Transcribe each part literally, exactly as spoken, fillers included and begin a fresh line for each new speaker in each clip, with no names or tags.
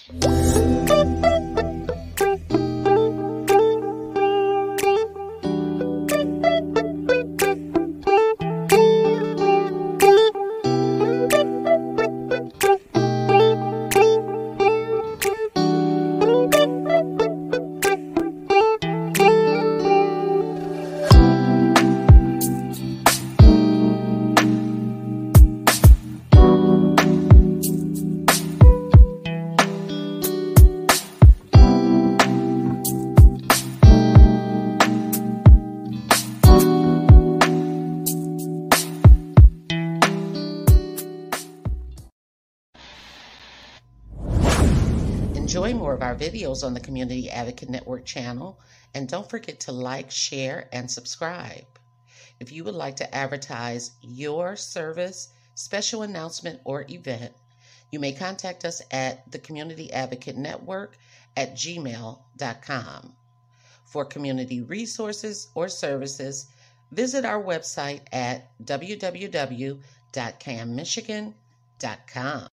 Enjoy more of our videos on the Community Advocate Network channel, and don't forget to like, share, and subscribe. If you would like to advertise your service, special announcement, or event, you may contact us at the Community Advocate Network at gmail dot com. For community resources or services, visit our website at w w w dot cam michigan dot com.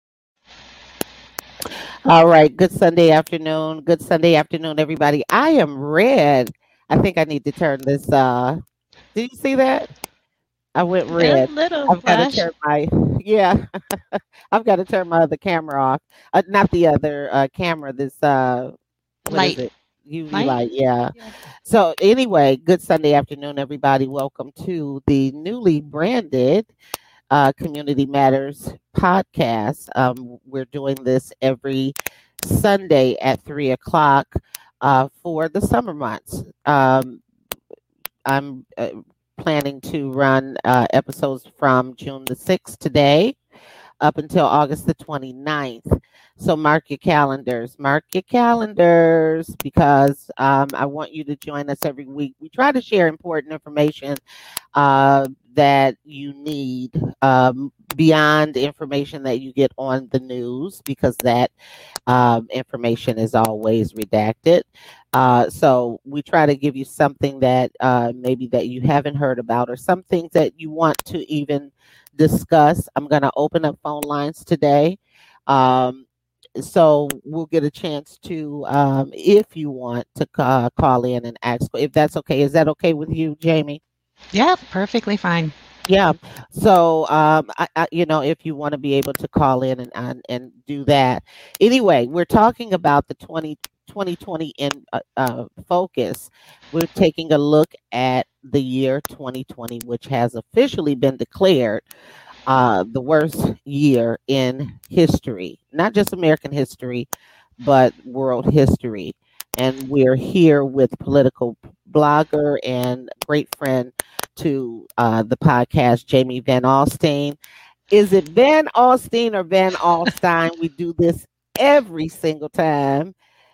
All right. Good Sunday afternoon. Good Sunday afternoon, everybody. I am red. I think I need to turn this. Uh, did you see that? I went
A
red.
little
I've got to
flash.
turn my, yeah, I've got to turn my other camera off. Uh, not the other uh, camera, this, uh, what is
Light.
it? U V
Light?
light, yeah.
Yeah.
So anyway, good Sunday afternoon, everybody. Welcome to the newly branded uh, Community Matters podcast. Um, we're doing this every Sunday at three o'clock uh, for the summer months. Um, I'm uh, planning to run uh, episodes from June the sixth today up until August the twenty-ninth. So mark your calendars, mark your calendars, because um, I want you to join us every week. We try to share important information uh, that you need um, beyond information that you get on the news, because that um, information is always redacted. Uh, so we try to give you something that uh, maybe that you haven't heard about, or some things that you want to even discuss. I'm going to open up phone lines today. Um, so we'll get a chance to, um, if you want to uh, call in and ask, if that's okay. Is that okay with you, Jamie?
Yeah, perfectly fine.
Yeah. So, um, I, I, you know, if you want to be able to call in and, and, and do that. Anyway, we're talking about the twenty twenty in uh, uh, focus. We're taking a look at the year twenty twenty, which has officially been declared uh, the worst year in history, not just American history, but world history. And we're here with political blogger and great friend to uh, the podcast, Jamie Van Alstine. Is it Van Alstine or Van Alstine? We do this every single time.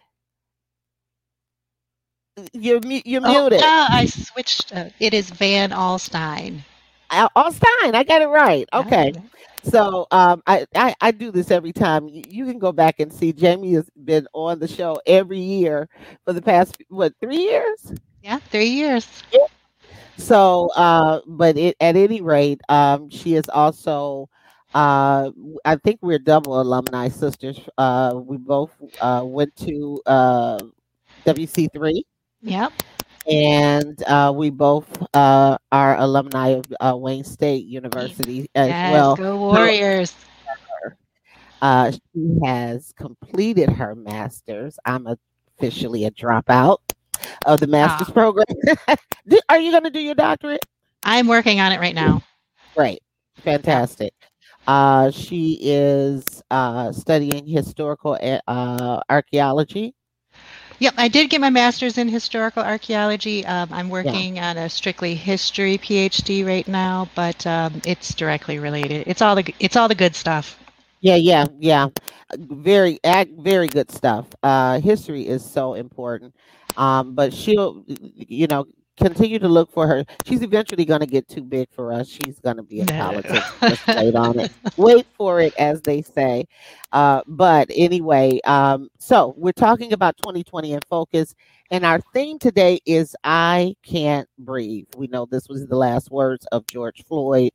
You're, mu- you're
Oh,
muted.
uh, I switched. Uh, it is Van Alstine.
Al- Alstine, I got it right. Okay.
Ah,
So um, I, I, I do this every time. You, you can go back and see Jamie has been on the show every year for the past, what, three years?
yeah, three years.
So, uh, but it, at any rate, um, she is also, uh, I think we're double alumni sisters. Uh, we both uh, went to uh, W C three,
Yep.
and uh, we both uh, are alumni of uh, Wayne State University as
Yes,
well.
go Warriors.
Uh, she has completed her master's. I'm officially a dropout of the master's
Ah.
program. Do- Are you going to do your doctorate?
I'm working on it right now.
Great. Fantastic. Uh, she is uh, studying historical a- uh, archaeology.
Yep, I did get my master's in historical archaeology. Um, I'm working on a strictly history PhD right now, but um, it's directly related. It's all the g- it's all the good stuff.
Yeah, yeah, yeah. Very, ag- very good stuff. Uh, history is so important. Um, but she'll, you know, continue to look for her. She's eventually going to get too big for us. She's going to be in
No.
politics. Just wait on it. Wait for it, as they say. Uh, but anyway, um, so we're talking about twenty twenty in focus, and our theme today is "I Can't Breathe." We know this was the last words of George Floyd,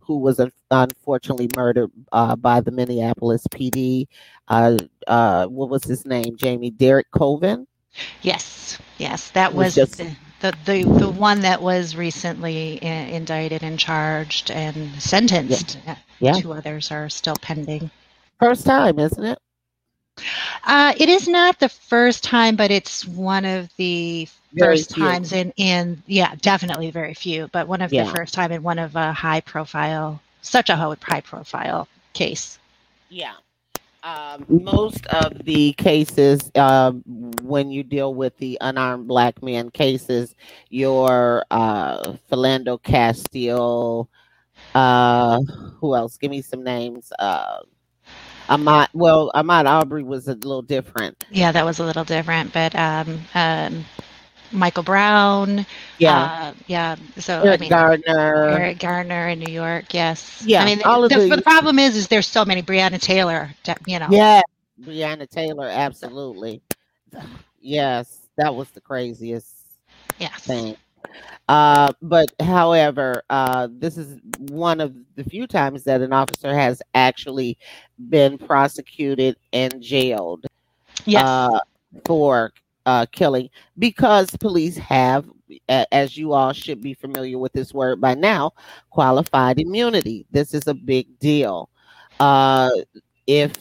who was un- unfortunately murdered uh, by the Minneapolis P D. Uh, uh, what was his name? Jamie Derek Colvin.
Yes, yes, that
Was
was
just
the the the, the one that was recently i- indicted and charged and
yeah,
sentenced. Uh,
yeah.
Two others are still pending.
First time, isn't it?
Uh, it is not the first time, but it's one of the
Very
first
few.
times in in yeah, definitely very few, but one of the
Yeah,
first time in one of a high profile, such a ho- high profile case.
yeah. Um, most of the cases, um, when you deal with the unarmed black men cases, your uh, Philando Castile, uh, who else? Give me some names. Uh, Ahmaud, well, Ahmaud Arbery was a little different.
Yeah, that was a little different, but um, um, Michael Brown,
Yeah,
uh, yeah. So I
Eric
mean,
Gardner.
Eric Garner in New York, yes. I
Yeah,
mean,
all of
the, the
the,
problem is, is there's so many. Breonna Taylor, de- you know.
yeah, Breonna Taylor, absolutely. Yes, that was the craziest
Yes.
thing. Uh, but however, uh, this is one of the few times that an officer has actually been prosecuted and jailed
Yes.
uh, for uh, killing, because police have, a- as you all should be familiar with this word by now, qualified immunity. This is a big deal. Uh, if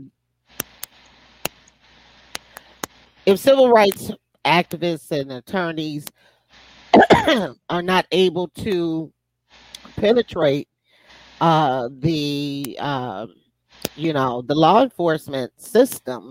if civil rights activists and attorneys are not able to penetrate uh, the uh, you know the law enforcement system,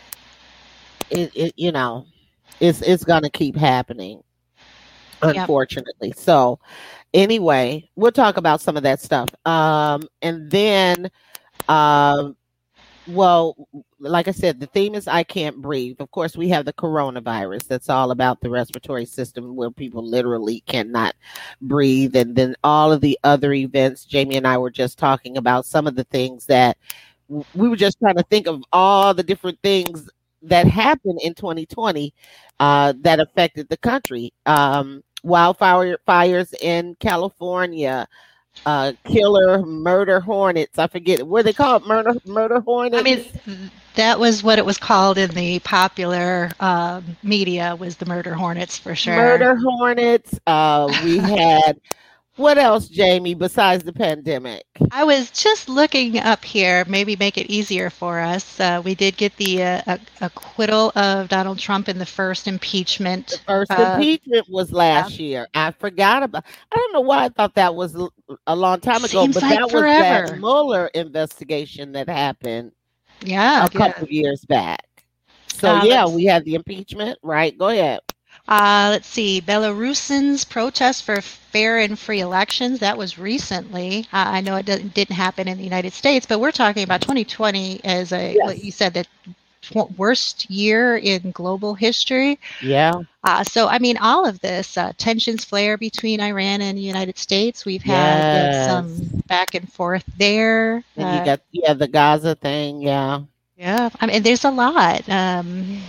it, it you know it's it's gonna keep happening,
Yep.
unfortunately. So anyway, we'll talk about some of that stuff, um, and then um, well, like I said, the theme is I can't breathe. Of course, we have the coronavirus. That's all about the respiratory system where people literally cannot breathe. And then all of the other events, Jamie and I were just talking about some of the things that w- we were just trying to think of all the different things that happened in twenty twenty uh, that affected the country. Um, wildfire fires in California, uh killer murder hornets. I forget what they call it, murder murder
I mean,
hornets.
that was what it was called in the popular um, media, was the murder hornets for sure.
Murder hornets. Uh we had, what else, Jamie, besides the pandemic?
I was just looking up here, maybe make it easier for us. Uh, we did get the uh, ac- acquittal of Donald Trump in the first
The
impeachment.
first
Uh,
impeachment was
yeah.
last year. I forgot about, I don't know why I thought that was l- a long time ago,
Seems
but
like
that was that
forever.
Mueller investigation that happened
Yeah,
a
yeah.
couple of years back. So
Uh,
yeah,
let's
we had the impeachment, right? Go ahead.
uh, let's see. Belarusians protest for fair and free elections. That was recently. Uh, I know it didn't, didn't happen in the United States, but we're talking about twenty twenty as a, what you
Yes.
said, the tw- worst year in global history.
Yeah.
Uh, so, I mean, all of this, uh, tensions flare between Iran and the United States. We've had uh,
Yes.
some back and forth there.
And you
Uh,
got, yeah, the Gaza thing. Yeah.
yeah, I mean, there's a lot. Um,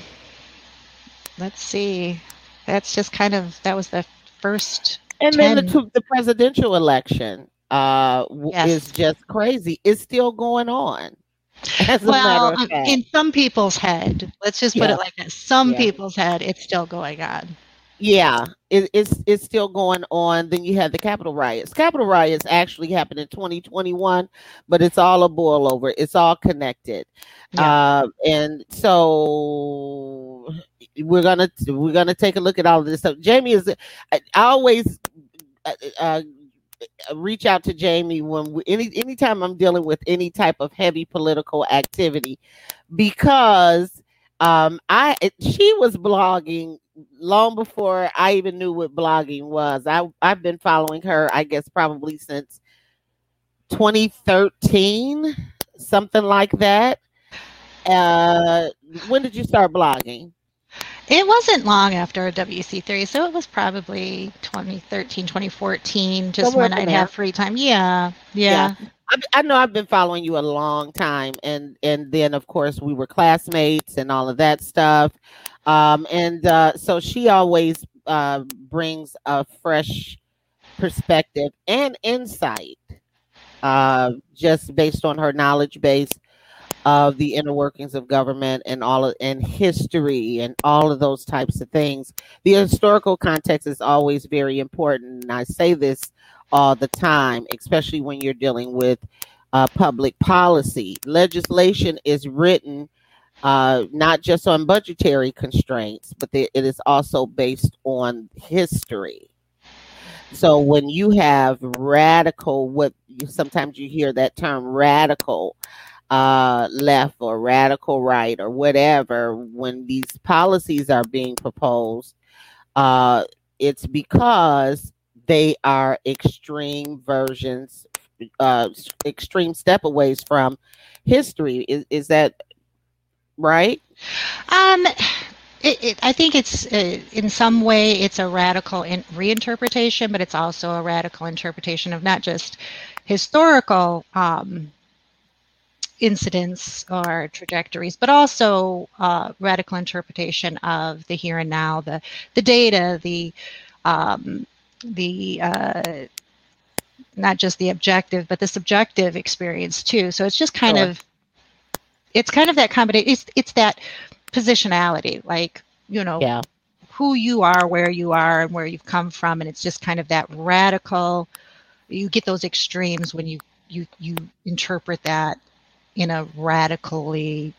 let's see. That's just kind of, that was the first
And then the
ten.
two, the presidential election uh w- is
Yes.
just crazy. It's still going on, as a matter
Well,
of
um,
fact.
in some people's head, let's just put
Yeah.
it like this. Some
Yeah.
people's head, it's still going on.
Yeah. It, it's it's still going on. Then you had the Capitol riots. Capitol riots actually happened in twenty twenty-one, but it's all a boil over. It's all connected.
Yeah.
Uh, and so we're gonna we're gonna take a look at all of this stuff. Jamie is, I, I always uh, uh, reach out to Jamie when we, any anytime I'm dealing with any type of heavy political activity, because um I she was blogging long before I even knew what blogging was. I I've been following her, I guess, probably since twenty thirteen, something like that. Uh, when did you start blogging?
It wasn't long after W C three, so it was probably twenty thirteen, twenty fourteen, just
Somewhere
when
up in
I'd
there.
have free time. Yeah,
Yeah.
yeah.
I, I know I've been following you a long time, and and then of course we were classmates and all of that stuff. Um, and uh, so she always uh, brings a fresh perspective and insight uh, just based on her knowledge base of the inner workings of government and all of, and history and all of those types of things. The historical context is always very important. And I say this all the time, especially when you're dealing with uh, public policy. Legislation is written uh, not just on budgetary constraints, but it is also based on history. So when you have radical, what you, sometimes you hear that term radical uh, left or radical right or whatever, when these policies are being proposed, uh, it's because they are extreme versions, uh, extreme stepaways from history. Is, is that right?
Um, it, it, I think it's uh, in some way it's a radical in, reinterpretation, but it's also a radical interpretation of not just historical um, incidents or trajectories, but also uh, radical interpretation of the here and now, the the data, the um, the uh, not just the objective, but the subjective experience too. So it's just kind
Sure.
of it's kind of that combination. It's it's that positionality, like, you know,
Yeah.
who you are, where you are, and where you've come from, and it's just kind of that radical. You get those extremes when you you you interpret that in a radically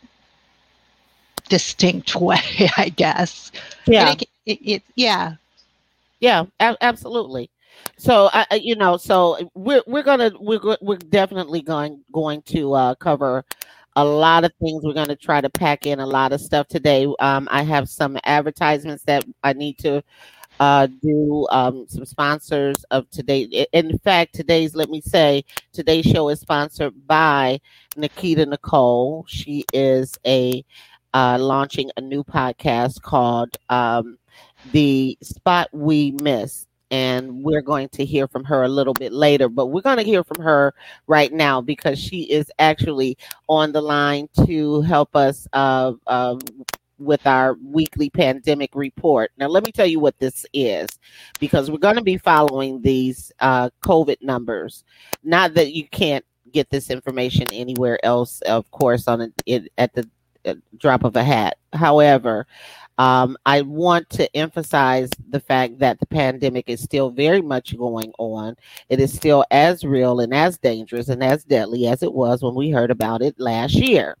distinct way, I guess.
Yeah.
It, it, it, yeah.
Yeah, a- absolutely. So I, I- you know, so we're we're gonna we're go- we're definitely going going to uh, cover a lot of things. We're going to try to pack in a lot of stuff today. Um, I have some advertisements that I need to uh, do, um, some sponsors of today. I- In fact, today's, let me say, today's show is sponsored by Nikita Nicole. She is a uh, launching a new podcast called um, The Spot We Miss. And we're going to hear from her a little bit later, but we're going to hear from her right now because she is actually on the line to help us uh, uh, with our weekly pandemic report. Now, let me tell you what this is, because we're going to be following these uh, COVID numbers. Not that you can't get this information anywhere else, of course, on a, it, at the uh, drop of a hat. However, um, I want to emphasize the fact that the pandemic is still very much going on. It is still as real and as dangerous and as deadly as it was when we heard about it last year.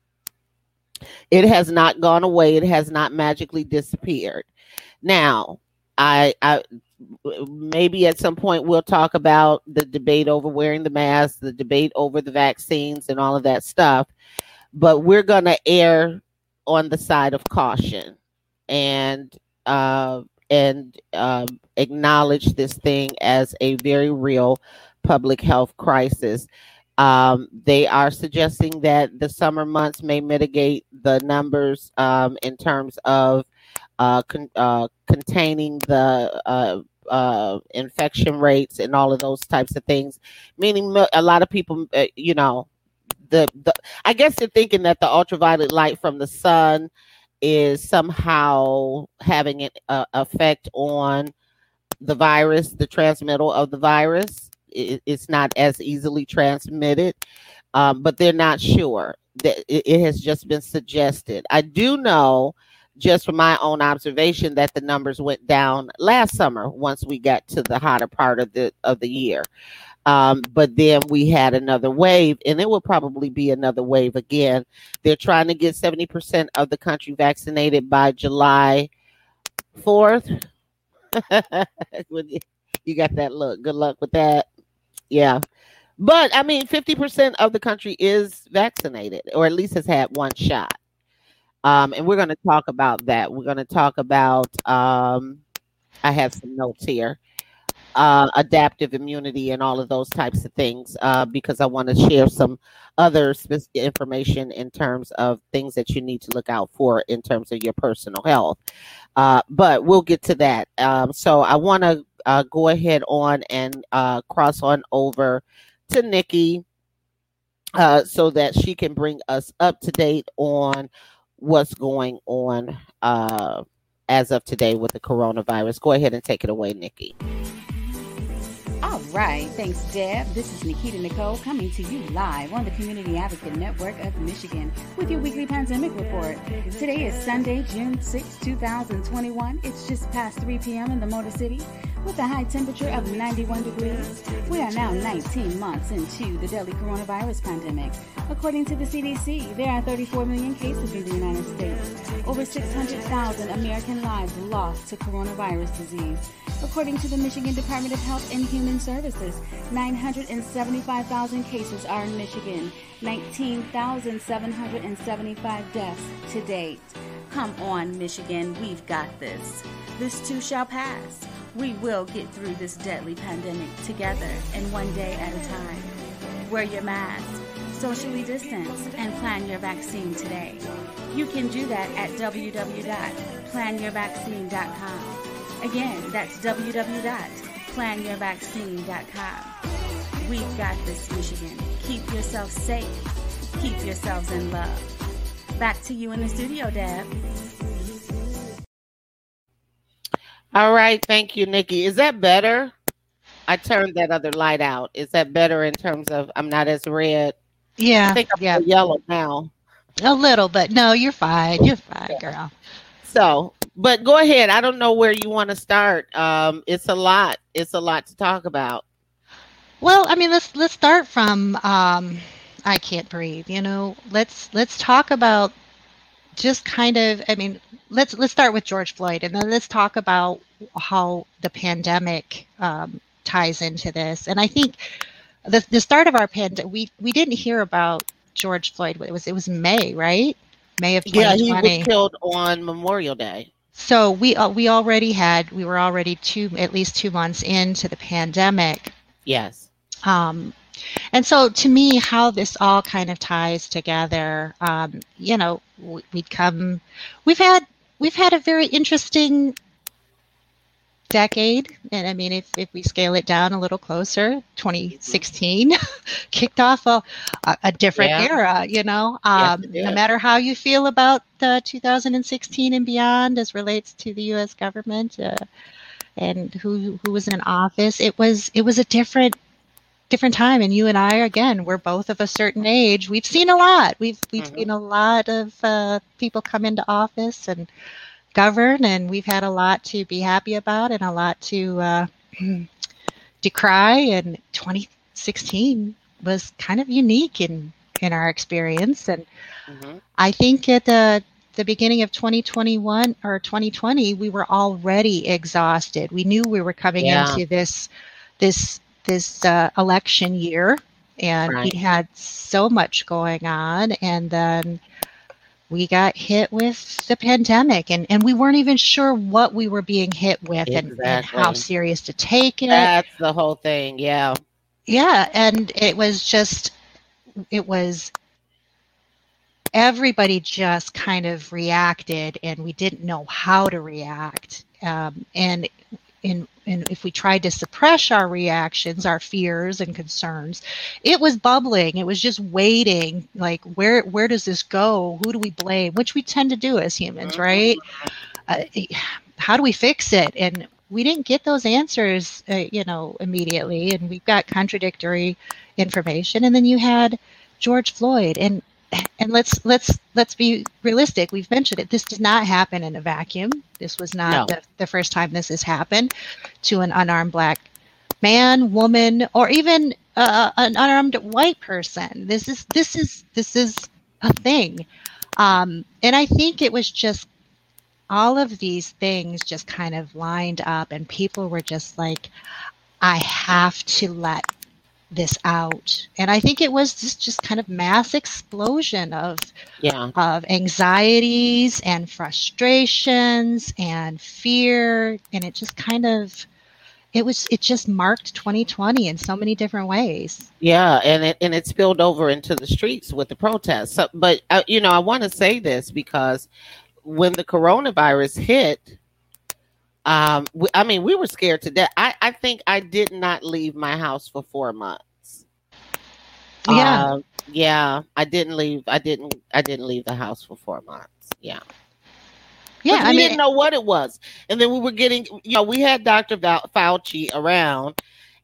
It has not gone away. It has not magically disappeared. Now, I, I maybe at some point we'll talk about the debate over wearing the mask, the debate over the vaccines, and all of that stuff. But we're going to err on the side of caution and uh, and um, acknowledge this thing as a very real public health crisis. Um, they are suggesting that the summer months may mitigate the numbers um, in terms of uh, con- uh, containing the uh, uh, infection rates and all of those types of things. Meaning, a lot of people, uh, you know, the, the I guess they're thinking that the ultraviolet light from the sun is somehow having an uh, effect on the virus, the transmittal of the virus. It, it's not as easily transmitted, um, but they're not sure. That it, it has just been suggested. I do know, just from my own observation, that the numbers went down last summer once we got to the hotter part of the of the year. Um, but then we had another wave, and it will probably be another wave again. They're trying to get seventy percent of the country vaccinated by July fourth. You got that look. Good luck with that. Yeah. But I mean, fifty percent of the country is vaccinated, or at least has had one shot. Um, and we're going to talk about that. We're going to talk about, um, I have some notes here. Uh, adaptive immunity and all of those types of things, uh, because I want to share some other specific information in terms of things that you need to look out for in terms of your personal health. Uh, but we'll get to that. Um, so I want to uh, go ahead on and uh, cross on over to Nikki uh, so that she can bring us up to date on what's going on uh, as of today with the coronavirus. Go ahead and take it away, Nikki.
All right, thanks, Deb. This is Nikita Nicole coming to you live on the Community Advocate Network of Michigan with your weekly pandemic report. Today is Sunday, June sixth, twenty twenty-one. It's just past three p.m. in the Motor City with a high temperature of ninety-one degrees. We are now nineteen months into the deadly coronavirus pandemic. According to the C D C, there are thirty-four million cases in the United States. Over six hundred thousand American lives lost to coronavirus disease. According to the Michigan Department of Health and Human Services, nine hundred seventy-five thousand cases are in Michigan, nineteen thousand seven hundred seventy-five deaths to date. Come on, Michigan, we've got this. This too shall pass. We will get through this deadly pandemic together and one day at a time. Wear your mask, socially distance, and plan your vaccine today. You can do that at w w w dot plan your vaccine dot com. Again, that's w w w dot plan your vaccine dot com. We've got this, Michigan. Keep yourself safe. Keep yourselves in love. Back to you in the studio, Deb.
All right. Thank you, Nikki. Is that better? I turned that other light out. Is that better in terms of I'm not as red?
Yeah.
I think I'm
yeah.
yellow now.
A little, but no, you're fine. You're fine, girl.
So, but go ahead. I don't know where you want to start. Um, it's a lot. It's a lot to talk about.
Well, I mean, let's let's start from um, I can't breathe. You know, let's let's talk about just kind of. I mean, let's let's start with George Floyd, and then let's talk about how the pandemic um, ties into this. And I think the the start of our pandemic, we we didn't hear about George Floyd. It was it was May, right? May of twenty twenty.
Yeah, he was killed on Memorial Day.
So we uh, we already had we were already two at least two months into the pandemic.
Yes.
Um, and so to me, how this all kind of ties together, um, you know, we, we'd come, we've had we've had a very interesting decade, and I mean, if, if we scale it down a little closer, twenty sixteen kicked off a, a different yeah. era, you know, um, yes, no matter how you feel about uh, two thousand sixteen and beyond as relates to the U S government uh, and who who was in office, it was it was a different different time. And you and I, again, we're both of a certain age. We've seen a lot. We've we've mm-hmm. seen a lot of uh, people come into office and govern, and we've had a lot to be happy about and a lot to uh, decry. And twenty sixteen was kind of unique in, in our experience. And mm-hmm. I think at the the beginning of twenty twenty-one or twenty twenty, we were already exhausted. We knew we were coming yeah. into this this this uh, election year, and right. we had so much going on, and then we got hit with the pandemic, and, and we weren't even sure what we were being hit with exactly. and, and how serious to take it.
That's the whole thing, yeah.
Yeah, and it was just, it was, everybody just kind of reacted, and we didn't know how to react. Um, and in, and if we tried to suppress our reactions, our fears and concerns, it was bubbling. It was just waiting, like, where where does this go? Who do we blame? Which we tend to do as humans, right? Uh, how do we fix it? And we didn't get those answers, uh, you know, immediately. And we've got contradictory information. And then you had George Floyd, and and let's let's let's be realistic. We've mentioned it. This did not happen in a vacuum. This was not no. the, the first time this has happened to an unarmed black man, woman, or even uh, an unarmed white person. This is this is this is a thing, um, and I think it was just all of these things just kind of lined up, and people were just like, "I have to let this out." And I think it was this just kind of mass explosion of yeah. of anxieties and frustrations and fear, and it just kind of it was it just marked twenty twenty in so many different ways.
Yeah, and it and it spilled over into the streets with the protests. So, but uh, you know, I want to say this because when the coronavirus hit, Um, we, I mean, we were scared to death. I, I think I did not leave my house for four months.
Yeah,
uh, yeah, I didn't leave. I didn't. I didn't leave the house for four months. Yeah,
yeah.
We
I mean,
didn't know what it was, and then we were getting. You know, we had Doctor Fauci around,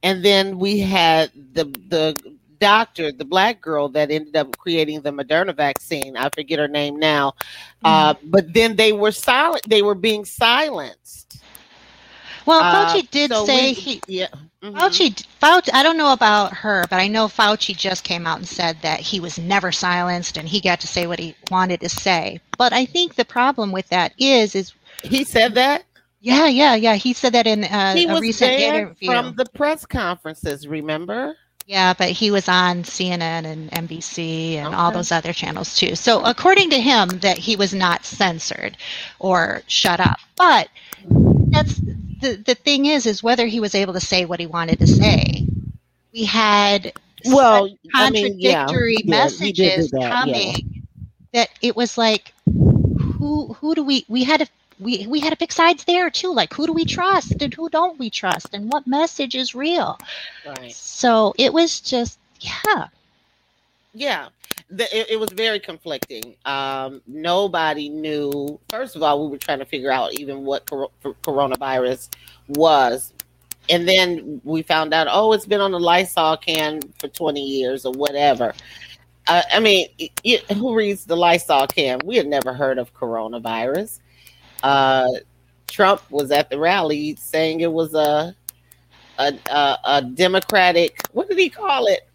and then we had the the doctor, the black girl that ended up creating the Moderna vaccine. I forget her name now, mm-hmm. uh, but then they were silent. They were being silenced.
Well, Fauci uh, did
so
say
we,
he.
Yeah. Mm-hmm.
Fauci, Fauci, I don't know about her, but I know Fauci just came out and said that he was never silenced and he got to say what he wanted to say. But I think the problem with that is, is
he said that.
Yeah, yeah, yeah. He said that in uh,
he
a
was
recent
banned
interview
from the press conferences. Remember?
Yeah, but he was on C N N and N B C and okay. all those other channels too. So according to him, that he was not censored or shut up. But that's the the thing is, is whether he was able to say what he wanted to say. We had
well
contradictory
I mean, yeah,
messages
that,
coming
yeah.
that it was like, who who do we we had to we we had to pick sides there too. Like, who do we trust and who don't we trust, and what message is real?
Right.
So it was just yeah.
Yeah, the, it, it was very conflicting. Um, nobody knew. First of all, we were trying to figure out even what cor- coronavirus was. And then we found out, oh, it's been on the Lysol can for twenty years or whatever. Uh, I mean, it, who reads the Lysol can? We had never heard of coronavirus. Uh, Trump was at the rally saying it was a, a, a, a Democratic, what did he call it?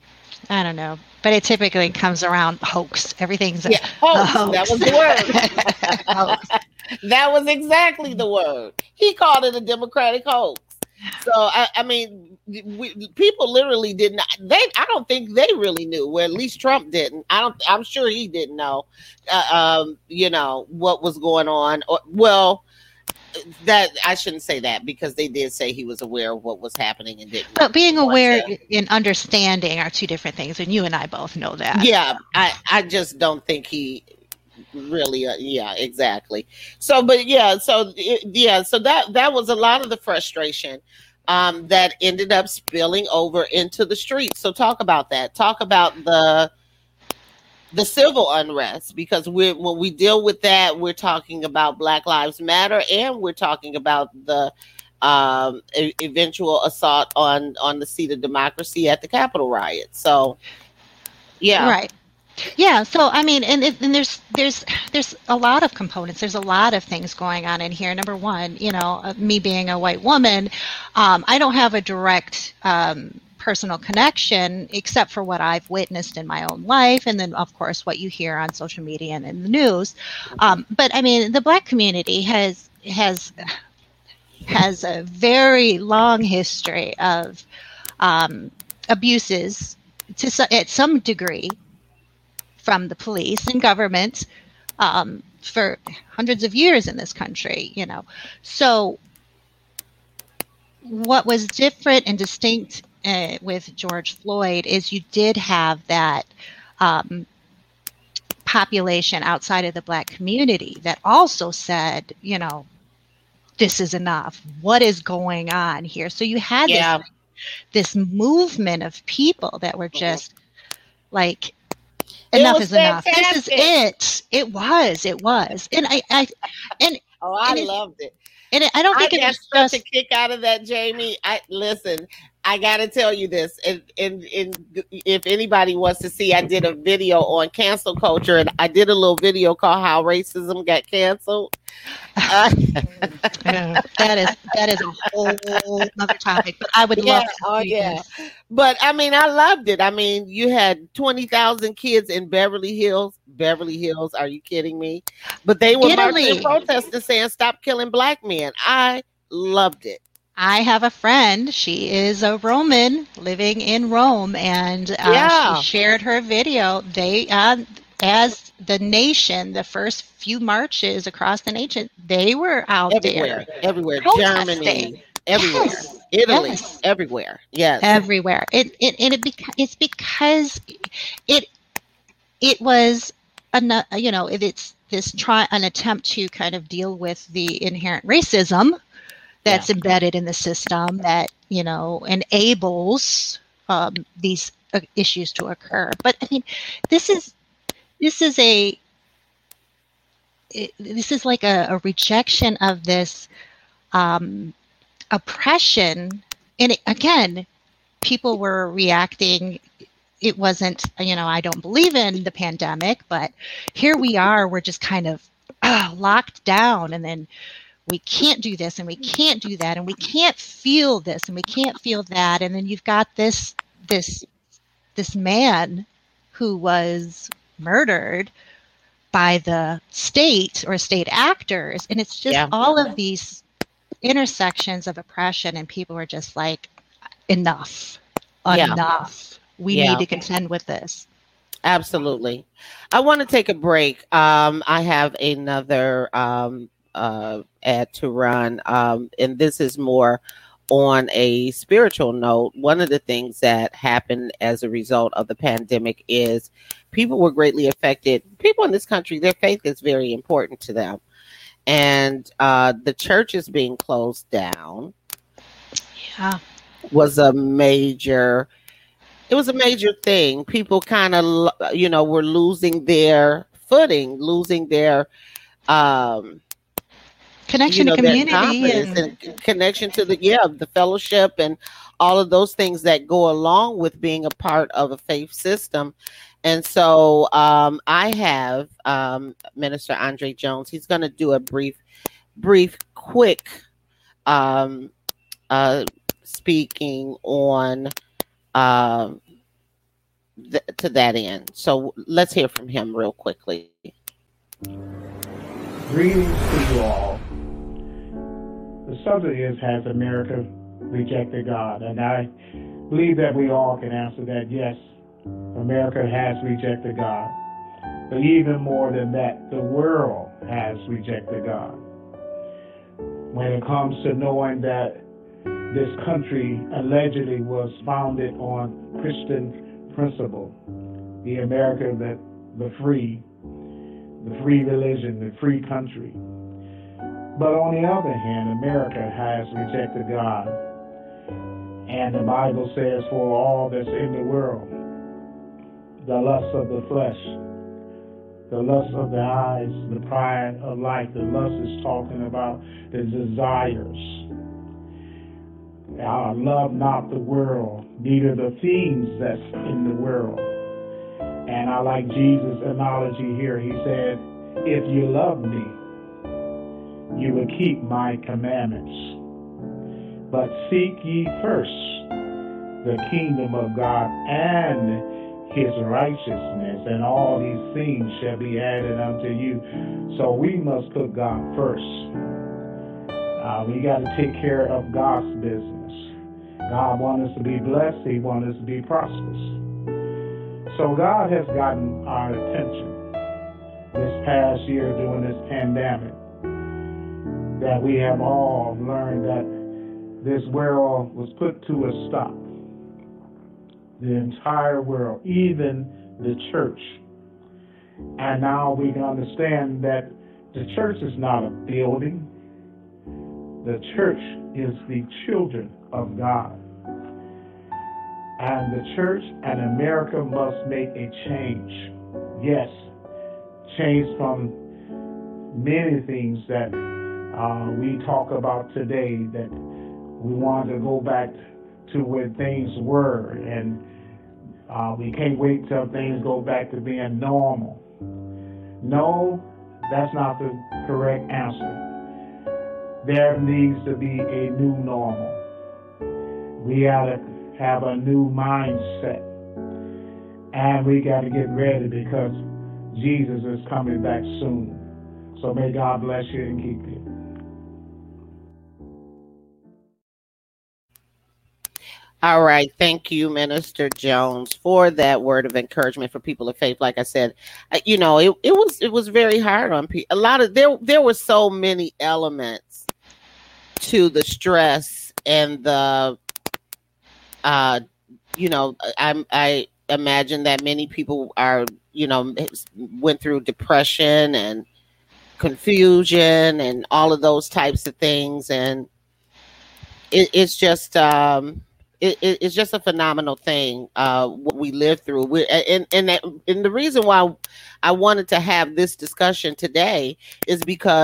I don't know. But it typically comes around hoax. Everything's a,
yeah, hoax.
a hoax.
That was the word. That was exactly the word. He called it a Democratic hoax. So I, I mean, we, people literally did not. They, I don't think they really knew. Well, at least Trump didn't. I don't. I'm sure he didn't know. Uh, um, you know what was going on. Or, well, that I shouldn't say that because they did say he was aware of what was happening and didn't.
But being aware to. and understanding are two different things, and you and I both know that.
Yeah, I, I just don't think he really. Uh, yeah, exactly. So, but yeah, so yeah, so that that was a lot of the frustration um, that ended up spilling over into the streets. So, talk about that. Talk about the. The civil unrest, because we when we deal with that, we're talking about Black Lives Matter, and we're talking about the um, e- eventual assault on on the seat of democracy at the Capitol riot. So, yeah,
right, yeah. So, I mean, and, and there's there's there's a lot of components. There's a lot of things going on in here. Number one, you know, me being a white woman, um, I don't have a direct. Um, personal connection except for what I've witnessed in my own life, and then of course what you hear on social media and in the news. Um, but I mean, the Black community has has has a very long history of um, abuses to at some degree from the police and government um, for hundreds of years in this country. You know, so what was different and distinct Uh, with George Floyd is you did have that um, population outside of the Black community that also said, you know, this is enough. What is going on here? So you had
yeah.
this, this movement of people that were just mm-hmm. like, enough is fantastic. enough. This is it. It was. It was. And I, I and
oh, I
and
loved it.
And I don't think
I
it
got
was
such
just
a kick out of that, Jamie. I listen. I got to tell you this, and, and, and if anybody wants to see, I did a video on cancel culture, and I did a little video called "How Racism Got Canceled." Uh,
yeah, that is that is a whole other topic, but I would
yeah,
love to.
Oh yeah, this. But I mean, I loved it. I mean, you had twenty thousand kids in Beverly Hills. Beverly Hills, are you kidding me? But they were
Italy.
marching and protesting, saying "Stop killing Black men." I loved it.
I have a friend. She is a Roman living in Rome, and uh,
yeah.
she shared her video. They, uh, as the nation, the first few marches across the nation, they were out
everywhere,
there,
everywhere,
protesting.
Germany, everywhere,
yes.
Italy,
yes.
everywhere, yes,
everywhere. It, it, and it, beca- it's because it, it was, an, you know, it, it's this try an attempt to kind of deal with the inherent racism that's yeah. embedded in the system that, you know, enables um, these uh, issues to occur. But I mean, this is this is a it, this is like a, a rejection of this um, oppression and it, again, people were reacting. It wasn't, you know, I don't believe in the pandemic, but here we are, we're just kind of uh, locked down, and then we can't do this and we can't do that, and we can't feel this and we can't feel that. And then you've got this, this, this man who was murdered by the state or state actors. And it's just yeah. all of these intersections of oppression, and people are just like, enough, yeah. enough. We yeah. need to contend with this.
Absolutely. I want to take a break. Um, I have another um, uh, ad to run, um, and this is more on a spiritual note. One of the things that happened as a result of the pandemic is people were greatly affected. People in this country, their faith is very important to them. And uh, the church is being closed down.
Yeah.
Was a major, it was a major thing. People kind of, you know, were losing their footing, losing their um,
connection
you know,
to community
and, and connection to the, yeah, the fellowship and all of those things that go along with being a part of a faith system. And so um, I have um, Minister Andre Jones. He's going to do a brief, brief, quick um, uh, speaking on uh, th- to that end. So let's hear from him real quickly.
Greetings to you all. The subject is, has America rejected God? And I believe that we all can answer that, yes, America has rejected God. But even more than that, the world has rejected God. When it comes to knowing that this country allegedly was founded on Christian principle, the America that the free, the free religion, the free country. But on the other hand, America has rejected God. And the Bible says, for all that's in the world, the lust of the flesh, the lust of the eyes, the pride of life. The lust is talking about the desires. I love not the world, neither the things that's in the world. And I like Jesus' analogy here. He said, if you love me, you will keep my commandments. But seek ye first the kingdom of God and his righteousness, and all these things shall be added unto you. So we must put God first. Uh, we got to take care of God's business. God wants us to be blessed. He wants us to be prosperous. So God has gotten our attention this past year during this pandemic, that we have all learned that this world was put to a stop. The entire world, even the church. And now we can understand that the church is not a building. The church is the children of God. And the church and America must make a change. Yes, change from many things that uh, we talk about today, that we want to go back to where things were, and Uh, we can't wait till things go back to being normal. No, that's not the correct answer. There needs to be a new normal. We got to have a new mindset. And we got to get ready because Jesus is coming back soon. So may God bless you and keep you.
All right. Thank you, Minister Jones, for that word of encouragement for people of faith. Like I said, you know, it, it was it was very hard on people. A lot of there there were so many elements to the stress and the, uh, you know, I I imagine that many people are, you know, went through depression and confusion and all of those types of things, and it, it's just. Um, It, it, it's just a phenomenal thing, uh, what we lived through. We, and, and, that, and the reason why I wanted to have this discussion today is because,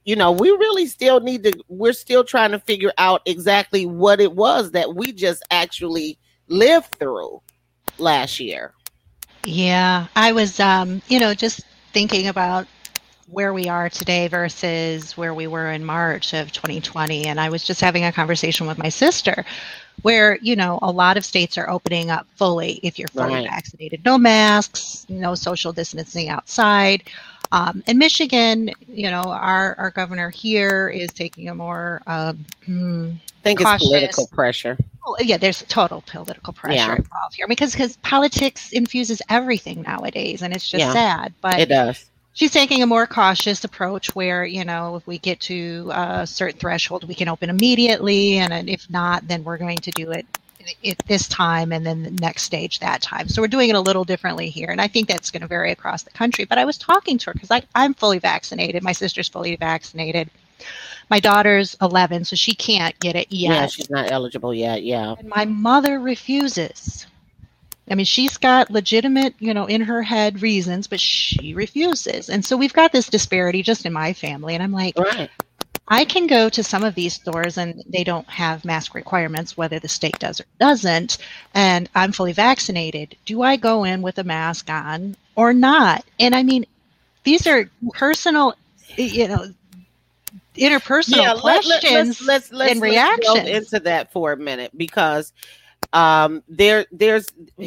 you know, we really still need to, we're still trying to figure out exactly what it was that we just actually lived through last year.
Yeah, I was, um, you know, just thinking about where we are today versus where we were in March of twenty twenty. And I was just having a conversation with my sister where, you know, a lot of states are opening up fully if you're fully
Right.
vaccinated. No masks, no social distancing outside. Um, in Michigan, you know, our, our governor here is taking a more um, hmm,
I think
cautious.
it's political pressure.
Oh, yeah, there's total political pressure
Yeah.
involved here because because politics infuses everything nowadays, and it's just
Yeah.
sad. But
It does.
she's taking a more cautious approach where, you know, if we get to a certain threshold, we can open immediately. And then if not, then we're going to do it at this time and then the next stage that time. So we're doing it a little differently here. And I think that's going to vary across the country. But I was talking to her because I'm fully vaccinated. My sister's fully vaccinated. My daughter's eleven, so she can't get it yet.
Yeah, she's not eligible yet. Yeah.
And my mother refuses. I mean, she's got legitimate, you know, in her head reasons, but she refuses. And so we've got this disparity just in my family. And I'm like,
Right.
I can go to some of these stores and they don't have mask requirements, whether the state does or doesn't. And I'm fully vaccinated. Do I go in with a mask on or not? And I mean, these are personal, you know, interpersonal
Yeah, let,
questions
let, let's let's let's,
and
let's
reactions.
delve into that for a minute because um, there there's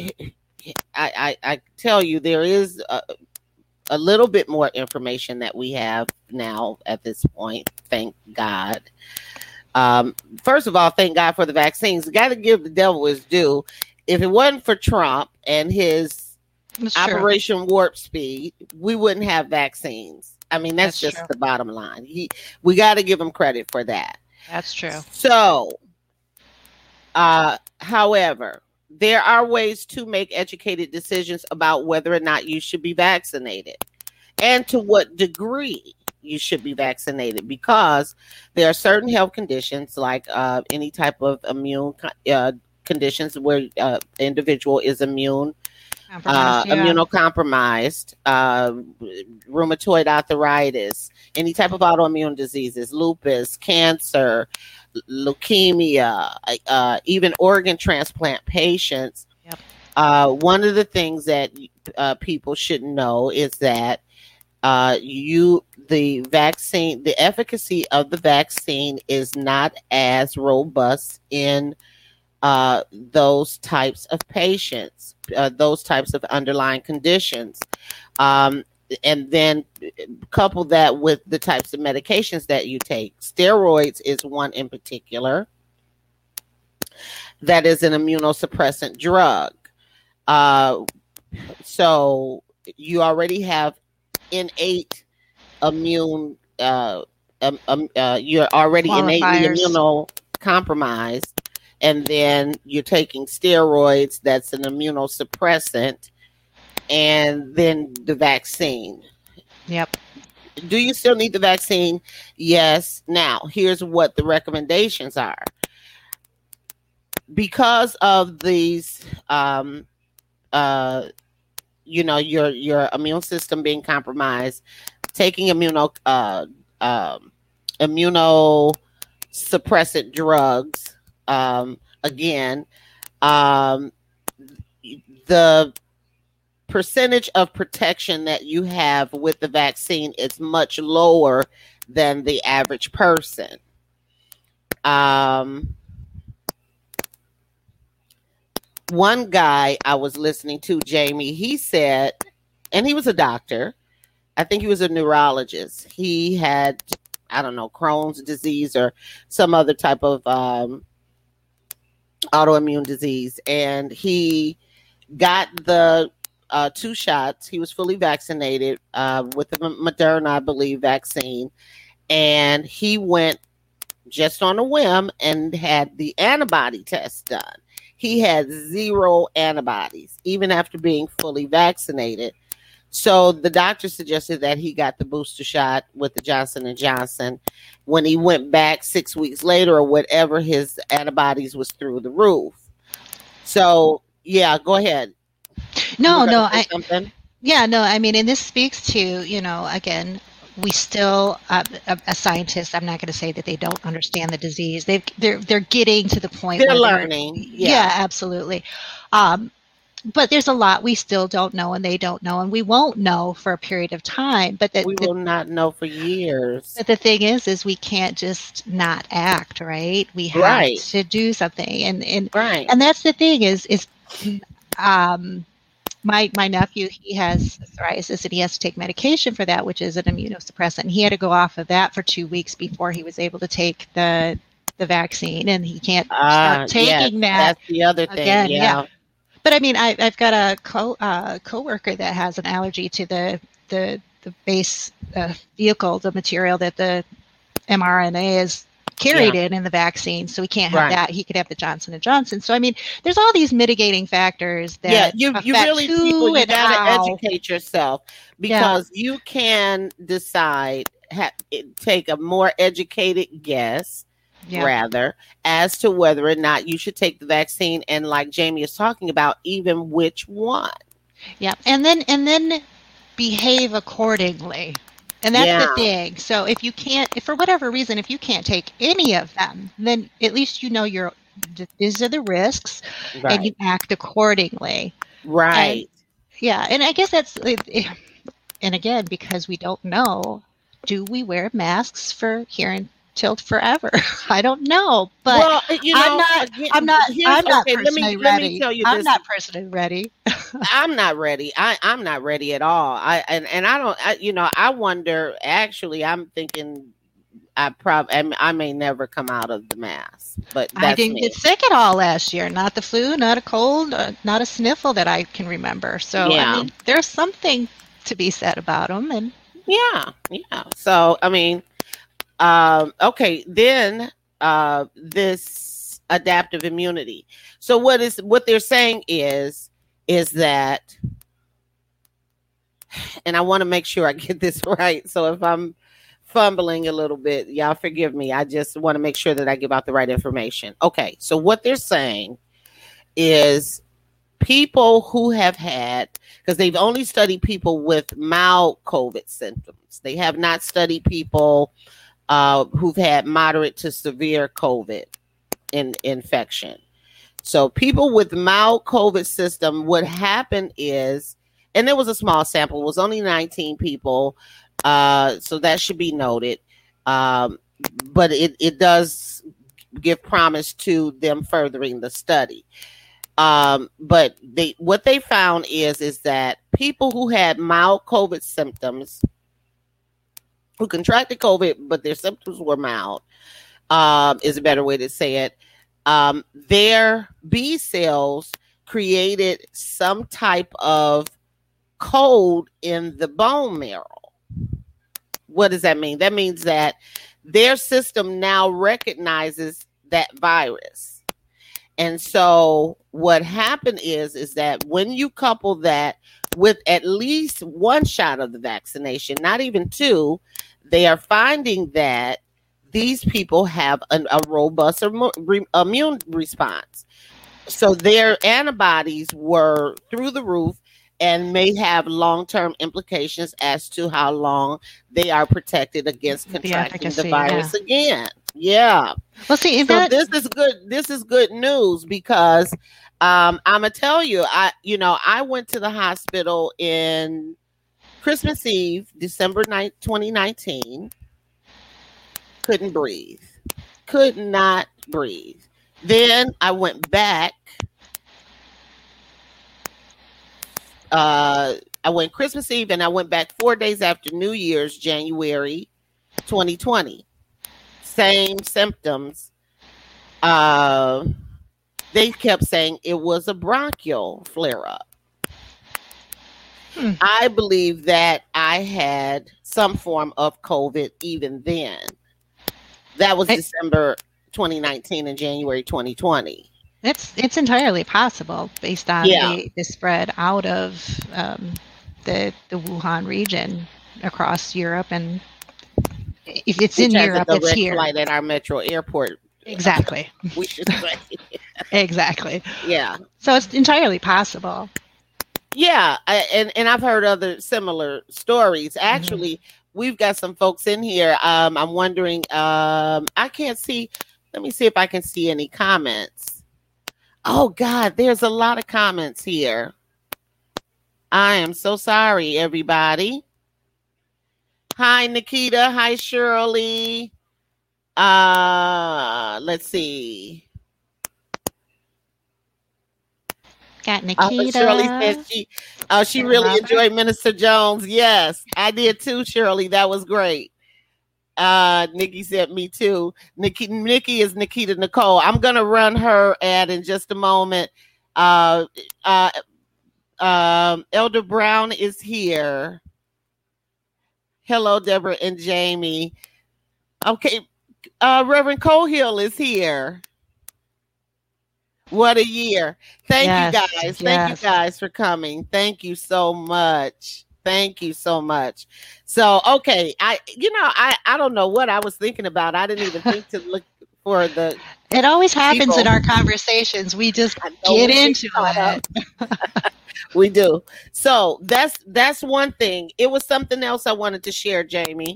I, I I tell you there is a, a little bit more information that we have now at this point. Thank God. Um, first of all, thank God for the vaccines. Got to give the devil his due. If it wasn't for Trump and his
That's true.
Operation Warp Speed, we wouldn't have vaccines. I mean, that's,
That's
just
true.
the bottom line. He, we got to give him credit for that.
That's true.
So, uh, however, there are ways to make educated decisions about whether or not you should be vaccinated and to what degree you should be vaccinated, because there are certain health conditions like uh, any type of immune uh, conditions where uh, individual is immune Uh,
Yeah.
immunocompromised, uh, rheumatoid arthritis, any type of autoimmune diseases, lupus, cancer, leukemia, uh, even organ transplant patients.
Yep.
Uh, one of the things that uh, people should know is that uh, you the vaccine, the efficacy of the vaccine is not as robust in Uh, those types of patients, uh, those types of underlying conditions. Um, and then couple that with the types of medications that you take. Steroids is one in particular that is an immunosuppressant drug. Uh, so you already have innate immune, uh, um, um, uh, you're already innately
Qualifiers.
immunocompromised. And then you're taking steroids, that's an immunosuppressant, and then the vaccine.
Yep.
Do you still need the vaccine? Yes. Now, here's what the recommendations are. Because of these, um, uh, you know, your your immune system being compromised, taking immuno uh, um, immunosuppressant drugs. Um, again, um, the percentage of protection that you have with the vaccine is much lower than the average person. Um, one guy I was listening to, Jamie, he said, and he was a doctor, I think he was a neurologist. He had, I don't know, Crohn's disease or some other type of um, autoimmune disease, and he got the uh, two shots. He was fully vaccinated uh, with the Moderna, I believe, vaccine, and he went just on a whim and had the antibody test done. He had zero antibodies, even after being fully vaccinated. So the doctor suggested that he got the booster shot with the Johnson and Johnson. When he went back six weeks later or whatever, his antibodies was through the roof. So, yeah, go ahead.
No,
You were
no,
gonna say
I,
something?
yeah, no, I mean, and this speaks to, you know, again, we still, uh, a, a scientist, I'm not going to say that they don't understand the disease. They've, they're they're getting to the point
They're
where
learning.
They're,
Yeah.
yeah, absolutely. Um, but there's a lot we still don't know, and they don't know, and we won't know for a period of time. But that
We
the,
will not know for years.
but the thing is, is we can't just not act, right? We have
Right.
to do something, and and
Right.
and that's the thing is is, um, my my nephew, he has psoriasis, and he has to take medication for that, which is an immunosuppressant. And he had to go off of that for two weeks before he was able to take the the vaccine, and he can't
Ah,
start taking
yes,
that
that's the other thing.
again.
Yeah.
Yeah. But I mean, I, I've got a co uh, coworker that has an allergy to the the the base uh, vehicle, the material that the mRNA is carried in in the vaccine. So he can't have
Right.
that. He could have the Johnson and Johnson. So I mean, there's all these mitigating factors that
Yeah, you you
affect
really
who
people you
and
gotta
how.
educate yourself because you can decide ha, take a more educated guess
Yeah.
rather as to whether or not you should take the vaccine, and like Jamie is talking about, even which one.
Yeah, and then and then behave accordingly. And that's
Yeah.
the thing. So if you can't, if for whatever reason, if you can't take any of them, then at least you know you're, these are the risks, and
Right.
you act accordingly.
Right.
Yeah, and I guess that's, and again, because we don't know, do we wear masks for here until forever? I don't know, but
well, you know,
I'm not.
again,
I'm not.
here's-
I'm not
okay, let
personally
me let
ready.
me tell you
I'm
this.
not personally ready.
I'm not ready. I, I'm not ready at all. I and, and I don't. I, you know, I wonder. Actually, I'm thinking. I probably. I, I may never come out of the mask, but that's
I didn't
me.
get sick at all last year. Not the flu, not a cold, uh, not a sniffle that I can remember. So
Yeah.
I mean, there's something to be said about them. And
Yeah, yeah. So I mean, um, okay. Then uh, this adaptive immunity. So what is what they're saying is is that, and I want to make sure I get this right. So if I'm fumbling a little bit, y'all forgive me. I just want to make sure that I give out the right information. Okay, so what they're saying is people who have had, because they've only studied people with mild COVID symptoms. They have not studied people uh, who've had moderate to severe COVID in, infection. So people with mild COVID system, what happened is, and there was a small sample, it was only nineteen people. Uh, so that should be noted. Um, but it, it does give promise to them furthering the study. Um, but they, what they found is, is that people who had mild COVID symptoms, who contracted COVID, but their symptoms were mild, um, is a better way to say it. Um, their B cells created some type of code in the bone marrow. What does that mean? That means that their system now recognizes that virus. And so what happened is, is that when you couple that with at least one shot of the vaccination, not even two, they are finding that these people have an, a robust immune response. So their antibodies were through the roof and may have long-term implications as to how long they are protected against
The
contracting the,
efficacy,
virus again. Yeah.
well, see,
So
that,
this is good. This is good news because um, I'm gonna tell you, I you know I went to the hospital in Christmas Eve, December ninth, twenty nineteen. Couldn't breathe. Could not breathe. Then I went back. Uh, I went Christmas Eve and I went back four days after New Year's, January twenty twenty. Same symptoms. Uh, they kept saying it was a bronchial flare up.
Hmm.
I believe that I had some form of COVID even then. That was
I-
December twenty nineteen and January twenty twenty.
it's it's entirely possible based on
Yeah.
the, the spread out of um, the the Wuhan region across Europe, and if it's in
Which has
Europe,
a
it's
direct
here.
flight at our metro airport.
Exactly,
We should say,
exactly.
yeah,
So it's entirely possible.
yeah, I, and and I've heard other similar stories. Actually, we've got some folks in here. Um, I'm wondering. Um, I can't see. Let me see if I can see any comments. Oh God, there's a lot of comments here. I am so sorry, everybody. Hi, Nikita. Hi, Shirley. Uh, let's see.
Got Nikita.
Uh, Shirley says she, uh, she really
Robert.
enjoyed Minister Jones. Yes, I did too, Shirley. That was great. Uh, Nikki said me too. Nikki, Nikki is Nikita Nicole. I'm gonna run her ad in just a moment. Uh, uh, um, Elder Brown is here. Hello, Deborah and Jamie. Okay, uh, Reverend Cohill is here. What a year. Thank
Yes,
you guys. Thank
yes.
you guys for coming. Thank you so much. Thank you so much. So, okay. I, you know, I, I don't know what I was thinking about. I didn't even think to look for the,
It always happens
people.
in our conversations. We just
I know
get
we get
into
caught up.
it.
We do. So that's, that's one thing. It was something else I wanted to share, Jamie,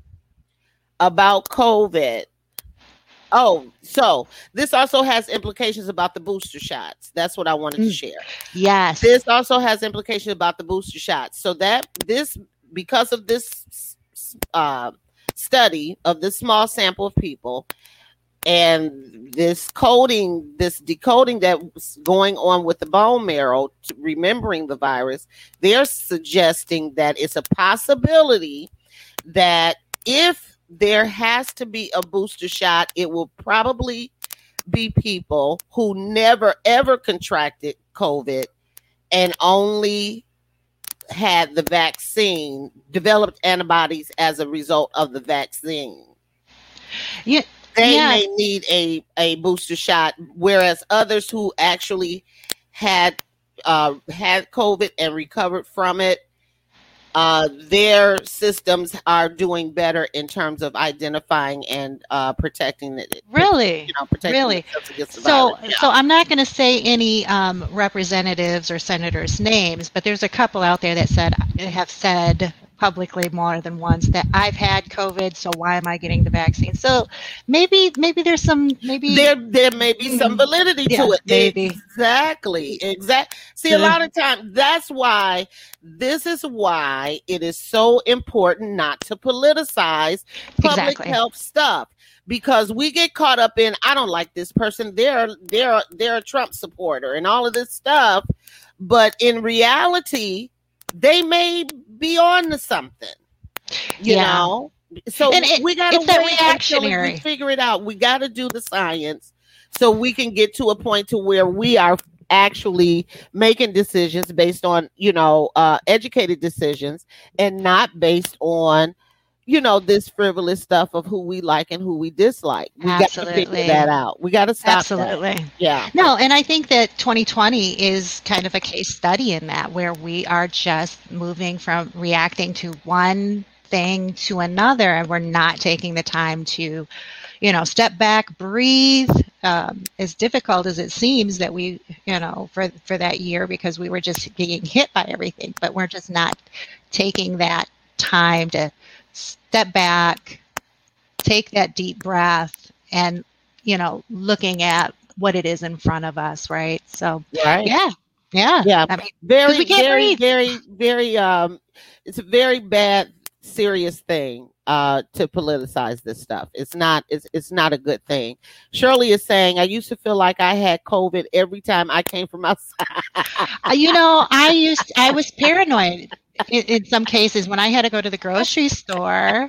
about COVID. Oh, so this also has implications about the booster shots. That's what I wanted to
Mm.
share.
Yes.
This also has implications about the booster shots. So that this, because of this uh, study of this small sample of people and this coding, this decoding that's going on with the bone marrow, to remembering the virus, they're suggesting that it's a possibility that if there has to be a booster shot, it will probably be people who never ever contracted COVID and only had the vaccine, developed antibodies as a result of the vaccine.
Yeah.
They
Yeah.
may need a, a booster shot, whereas others who actually had uh, had COVID and recovered from it, uh, their systems are doing better in terms of identifying and uh, protecting it.
Really?
You know, protecting
Really?
themselves against the
So,
virus.
so I'm not going to say any um, representatives or senators' names, but there's a couple out there that said have said publicly more than once that I've had COVID, so why am I getting the vaccine? So maybe, maybe there's some, maybe
There, there may be some validity
Yeah,
to it.
maybe.
Exactly. Exactly. See, a lot of times that's why this is why it is so important not to politicize public
Exactly.
health stuff. Because we get caught up in, I don't like this person. They're they're they're a Trump supporter and all of this stuff. But in reality, they may be on to something. You
Yeah.
know? So
And it-
we gotta
it's that
wait until we
reactionary.
figure it out. We gotta do the science so we can get to a point to where we are actually making decisions based on, you know, uh, educated decisions and not based on, you know, this frivolous stuff of who we like and who we dislike. We got to
Absolutely.
figure that out. We got to stop that.
Absolutely.
Yeah.
No, and I think that twenty twenty is kind of a case study in that, where we are just moving from reacting to one thing to another, and we're not taking the time to, you know, step back, breathe. Um, as difficult as it seems that we, you know, for for that year, because we were just being hit by everything, but we're just not taking that time to step back, take that deep breath, and, you know, looking at what it is in front of us, right? So,
Right.
yeah, yeah,
Yeah.
I mean,
Very,
we can't
very,
breathe.
very, very, um, it's a very bad, serious thing, uh, to politicize this stuff. It's not, it's, it's not a good thing. Shirley is saying, I used to feel like I had COVID every time I came from outside.
Uh, you know, I used, I was paranoid in, in some cases when I had to go to the grocery store.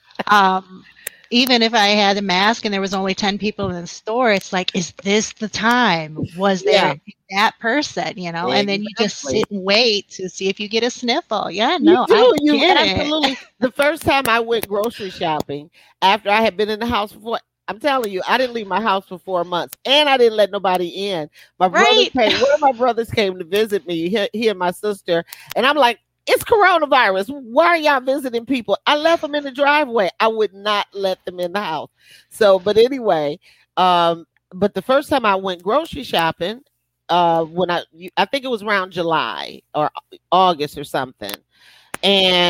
Um, even if I had a mask and there was only ten people in the store, it's like, is this the time? Was there that person, you know? And then you just
Exactly.
sit and wait to see if you get a sniffle. Yeah, no,
you do.
I
You
get it.
absolutely. The first time I went grocery shopping after I had been in the house before, I'm telling you, I didn't leave my house for four months, and I didn't let nobody in. My brother
Right.
came. One of my brothers came to visit me. He, he and my sister, and I'm like, it's coronavirus. Why are y'all visiting people? I left them in the driveway. I would not let them in the house. So, but anyway, um, but the first time I went grocery shopping, uh, when I, I think it was around July or August or something, and I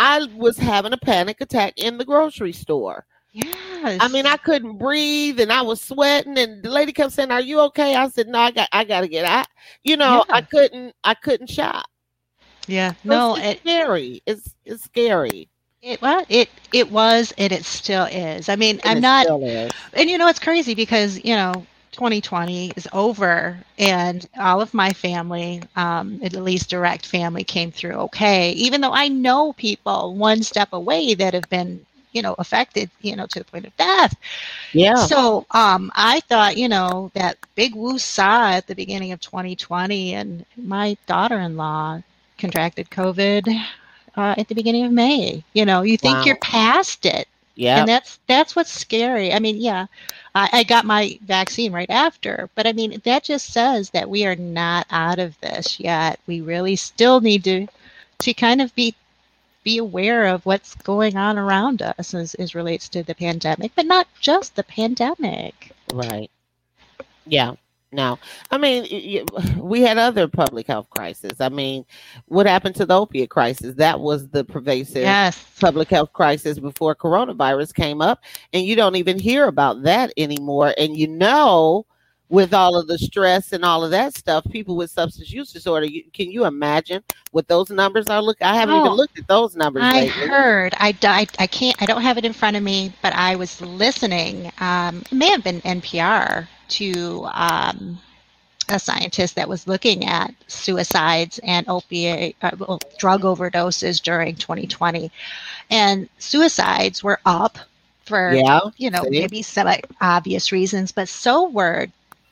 I was having a panic attack in the grocery store.
Yes.
I mean, I couldn't breathe and I was sweating, and the lady kept saying, "Are you okay?" I said, "No, I got, I got to get out." You know,
Yeah.
I couldn't, I couldn't shop.
Yeah.
So
No,
it's,
it,
it's scary. It's, it's scary.
it, well, it, it was, and it still is. I mean,
And
I'm
it
not,
still is.
and you know, it's crazy because, you know, twenty twenty is over and all of my family, um, at least direct family, came through okay, even though I know people one step away that have been, you know, affected, you know, to the point of death.
Yeah.
So um, I thought, you know, that big woo-saw at the beginning of twenty twenty, and my daughter-in-law contracted COVID uh, at the beginning of May. You know, you think
Wow.
you're past it.
Yeah.
And that's that's what's scary. I mean, yeah, I, I got my vaccine right after, but I mean, that just says that we are not out of this yet. We really still need to to kind of be be aware of what's going on around us as, as relates to the pandemic, but not just the pandemic.
Right. Yeah. No, I mean, y- y- we had other public health crises. I mean, what happened to the opiate crisis? That was the pervasive
Yes.
public health crisis before coronavirus came up, and you don't even hear about that anymore. And you know, with all of the stress and all of that stuff, people with substance use disorder, you, can you imagine what those numbers are? Look, I haven't even
Oh,
looked at those numbers
I
lately.
heard. I, d- I, I can't. I don't have it in front of me, but I was listening. Um, it may have been N P R to um, a scientist that was looking at suicides and opiate uh, well, drug overdoses during twenty twenty, and suicides were up for
Yeah,
you know
see?
maybe some like, obvious reasons, but so were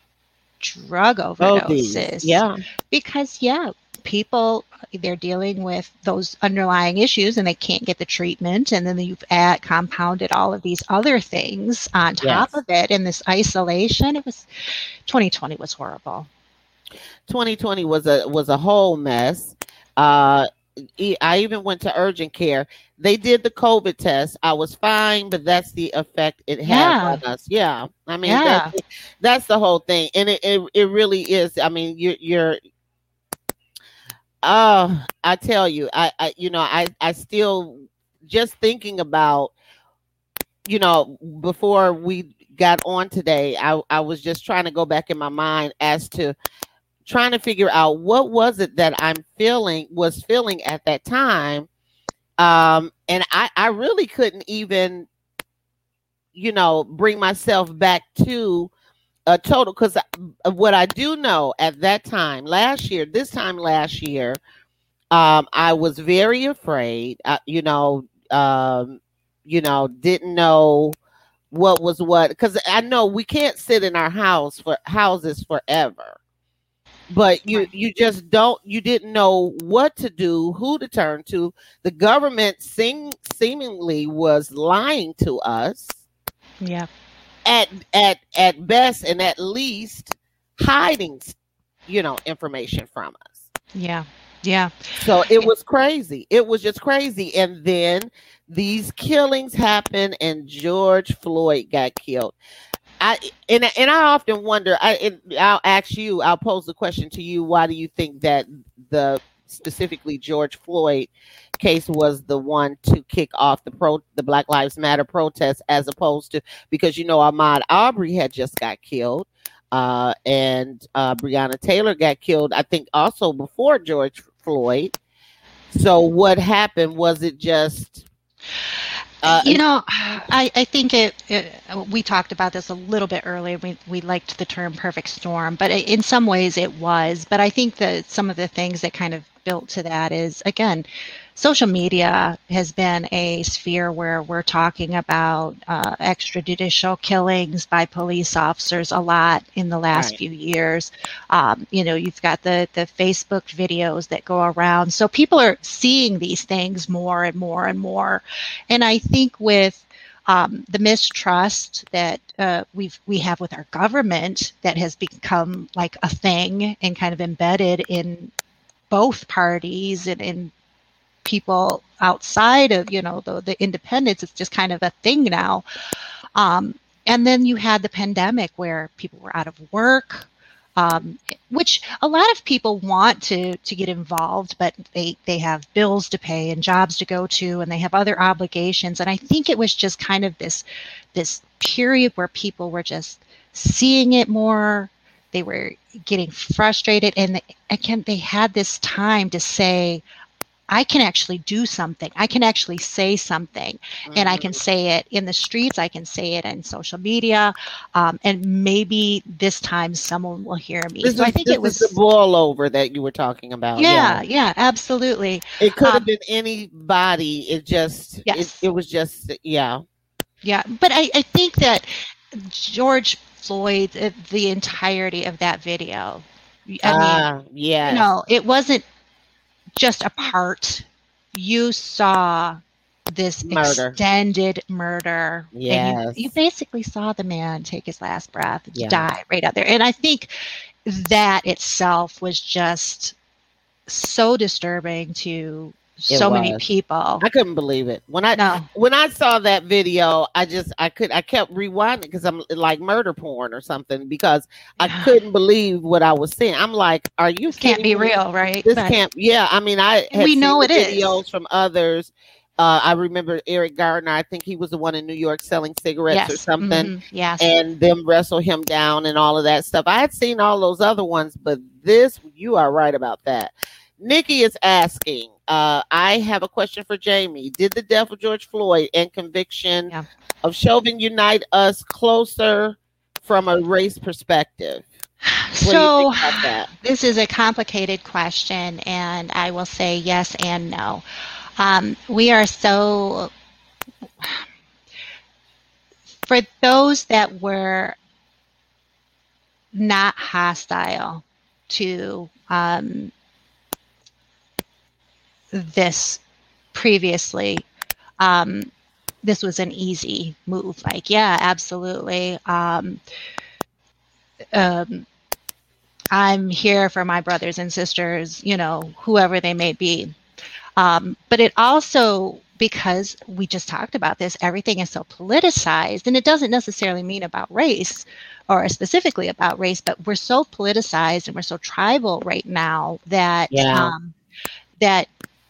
drug
Oh, these.
overdoses
Yeah,
because yeah, people they're dealing with those underlying issues and they can't get the treatment, and then you've add, compounded all of these other things on top
yes.
of it in this isolation. It was twenty twenty was horrible.
twenty twenty was a was a whole mess. Uh, e- I even went to urgent care. They did the COVID test. I was fine, but that's the effect it has
Yeah,
on us. Yeah, I mean
yeah,
that's that's the whole thing, and it it, it really is. I mean, you're you're. Uh, I tell you, I, I you know I I still just thinking about you know before we got on today. I I was just trying to go back in my mind as to trying to figure out what was it that I'm feeling was feeling at that time. Um, and I, I really couldn't even, you know, bring myself back to a total, because what I do know at that time last year, this time last year, um, I was very afraid, uh, you know, um, you know, didn't know what was what, because I know we can't sit in our house for houses forever. But you
right.
you just don't you didn't know what to do, who to turn to. The government seem, seemingly was lying to us
Yeah,
at at at best, and at least hiding, you know, information from us.
yeah, yeah.
So it was crazy. It was just crazy. And then these killings happened, and George Floyd got killed. I and and I often wonder. I and I'll ask you. I'll pose the question to you. Why do you think that the specifically George Floyd case was the one to kick off the pro the Black Lives Matter protests, as opposed to, because you know Ahmaud Arbery had just got killed, uh, and uh, Breonna Taylor got killed, I think, also before George Floyd. So what happened? Was it just? Uh,
You know, I, I think it, it. We talked about this a little bit earlier. We we liked the term "perfect storm," but it, in some ways it was. But I think that some of the things that kind of built to that is, again, social media has been a sphere where we're talking about uh, extrajudicial killings by police officers a lot in the last
right.
few years. Um, you know, you've got the the Facebook videos that go around, so people are seeing these things more and more and more. And I think with um, the mistrust that uh, we've we have with our government that has become like a thing and kind of embedded in both parties and in people outside of you know the, the independents, it's just kind of a thing now. Um, and then you had the pandemic where people were out of work. Um, which a lot of people want to to get involved, but they they have bills to pay and jobs to go to, and they have other obligations. And I think it was just kind of this this period where people were just seeing it more. They were getting frustrated, and again, they had this time to say, I can actually do something. I can actually say something, mm-hmm. and I can say it in the streets. I can say it in social media, um, and maybe this time someone will hear me.
This
so
is,
I think
this
it was
is the boil over that you were talking about.
Yeah,
yeah,
yeah, absolutely.
It could have
um,
been anybody. It just,
yes.
it, it was just, yeah.
Yeah, but I, I think that George Floyd, the entirety of that video, I
Ah,
mean,
yes.
you know, it wasn't just a part. You saw this
Murder.
extended murder.
Yes.
And you, you basically saw the man take his last breath,
Yeah.
die right out there. And I think that itself was just so disturbing to
It
so many
was.
people.
I couldn't believe it when I
No.
when I saw that video. I just I could I kept rewinding because I'm like murder porn or something because I couldn't believe what I was seeing. I'm like, are you
This can't
kidding
be
me?
real, right?
This
But
can't. Yeah, I mean, I had
we
seen
know
the
it is.
videos from others. Uh, I remember Eric Gardner. I think he was the one in New York selling cigarettes or
Yes.
something,
Mhm. Yes.
and them wrestle him down and all of that stuff. I had seen all those other ones, but this, you are right about that. Nikki is asking, uh, I have a question for Jamie. Did the death of George Floyd and conviction
Yeah.
of Chauvin unite us closer from a race perspective? What do you
So
think about that?
this is a complicated question, and I will say yes and no. Um, we are so, for those that were not hostile to um, this previously, um, this was an easy move. Like, yeah, absolutely. Um, um, I'm here for my brothers and sisters, you know, whoever they may be. Um, but it also, because we just talked about this, everything is so politicized, and it doesn't necessarily mean about race or specifically about race, but we're so politicized and we're so tribal right now that
Yeah.
um, that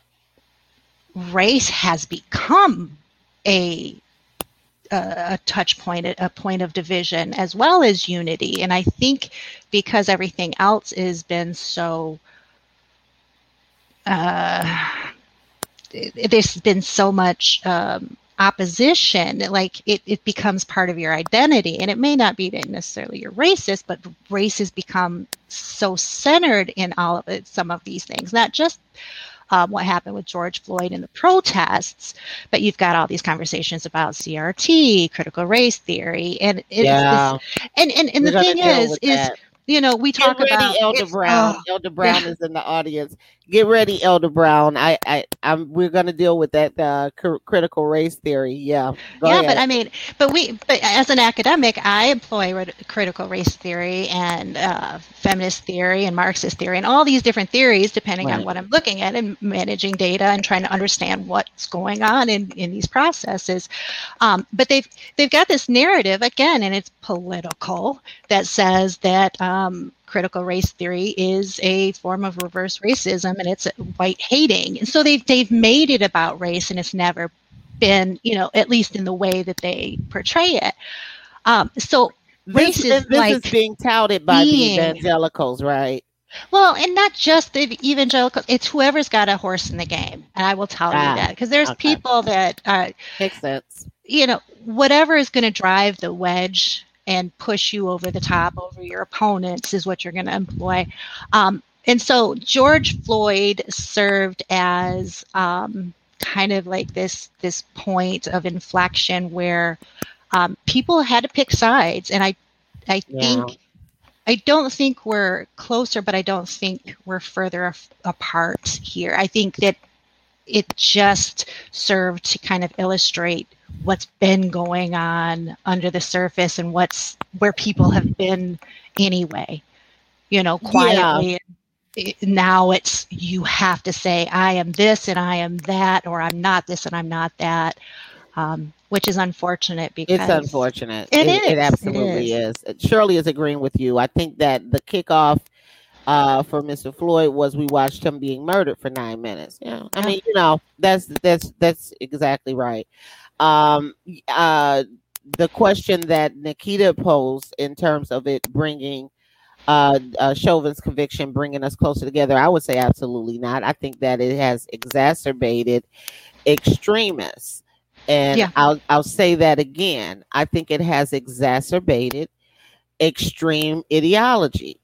race has become a a touch point, a point of division as well as unity. And I think because everything else has been so, uh, there's been so much um, opposition, like it, it becomes part of your identity. And it may not be that necessarily you're racist, but race has become so centered in all of it, some of these things, not just Um, what happened with George Floyd and the protests, but you've got all these conversations about C R T, critical race theory, and it's
Yeah.
this, and and, and
We're
the
gonna
thing
deal
is,
with
is
that.
you know, we
Get
talk
ready,
about
Elder
it's-
Brown.
oh,
Elder Brown
yeah.
is in the audience. Get ready, Elder Brown. I, I, I'm. We're going to deal with that uh, cr- critical race theory. Yeah. Go
yeah,
ahead.
but I mean, but we, but as an academic, I employ red- critical race theory and uh, feminist theory and Marxist theory and all these different theories, depending
Right.
on what I'm looking at and managing data and trying to understand what's going on in, in these processes. Um, but they've they've got this narrative again, and it's political, that says that um, critical race theory is a form of reverse racism and it's white hating. And so they've they've made it about race, and it's never been, you know, at least in the way that they portray it. Um, so race
this,
is
this
like
is being touted by
being-
the evangelicals, right?
well, and not just the evangelical, it's whoever's got a horse in the game. And I will tell
Ah,
you that, because there's
okay.
people that, uh,
Makes sense.
you know, whatever is going to drive the wedge and push you over the top over your opponents is what you're going to employ. Um, and so George Floyd served as um, kind of like this this point of inflection where um, people had to pick sides. And I, I
Yeah.
think, I don't think we're closer, but I don't think we're further af- apart here. I think that it just served to kind of illustrate what's been going on under the surface and what's where people have been anyway, you know, quietly. It- now it's, you have to say, I am this and I am that, or I'm not this and I'm not that. Um, which is unfortunate because
It's unfortunate.
It,
It,
is.
it absolutely
it is.
is. Shirley is agreeing with you. I think that the kickoff uh, for Mister Floyd was we watched him being murdered for nine minutes. Yeah, I
Yeah.
mean, you know, that's that's that's exactly right. Um, uh, the question that Nikita posed in terms of it bringing uh, uh, Chauvin's conviction, bringing us closer together, I would say absolutely not. I think that it has exacerbated extremists. And
Yeah.
I'll I'll say that again. I think it has exacerbated extreme ideology.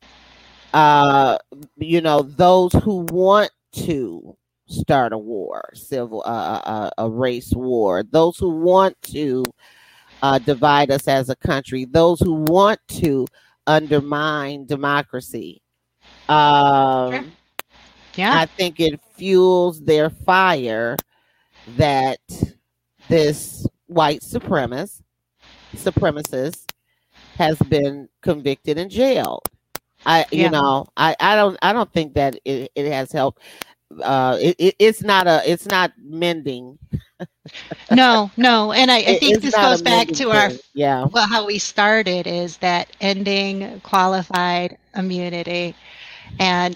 Uh, you know, those who want to start a war, civil, uh, uh, a race war, those who want to uh, divide us as a country, those who want to undermine democracy. Um,
Sure. Yeah.
I think it fuels their fire that this white supremacist supremacist has been convicted and jailed. I, you
Yeah.
know, I, I don't, I don't think that it, it has helped. Uh, it, it, it's not a, it's not mending.
No, no. And I, I
It-
think
it's
this
not a
goes back
mending
to our
thing. Yeah,
well, how we started is that ending qualified immunity. And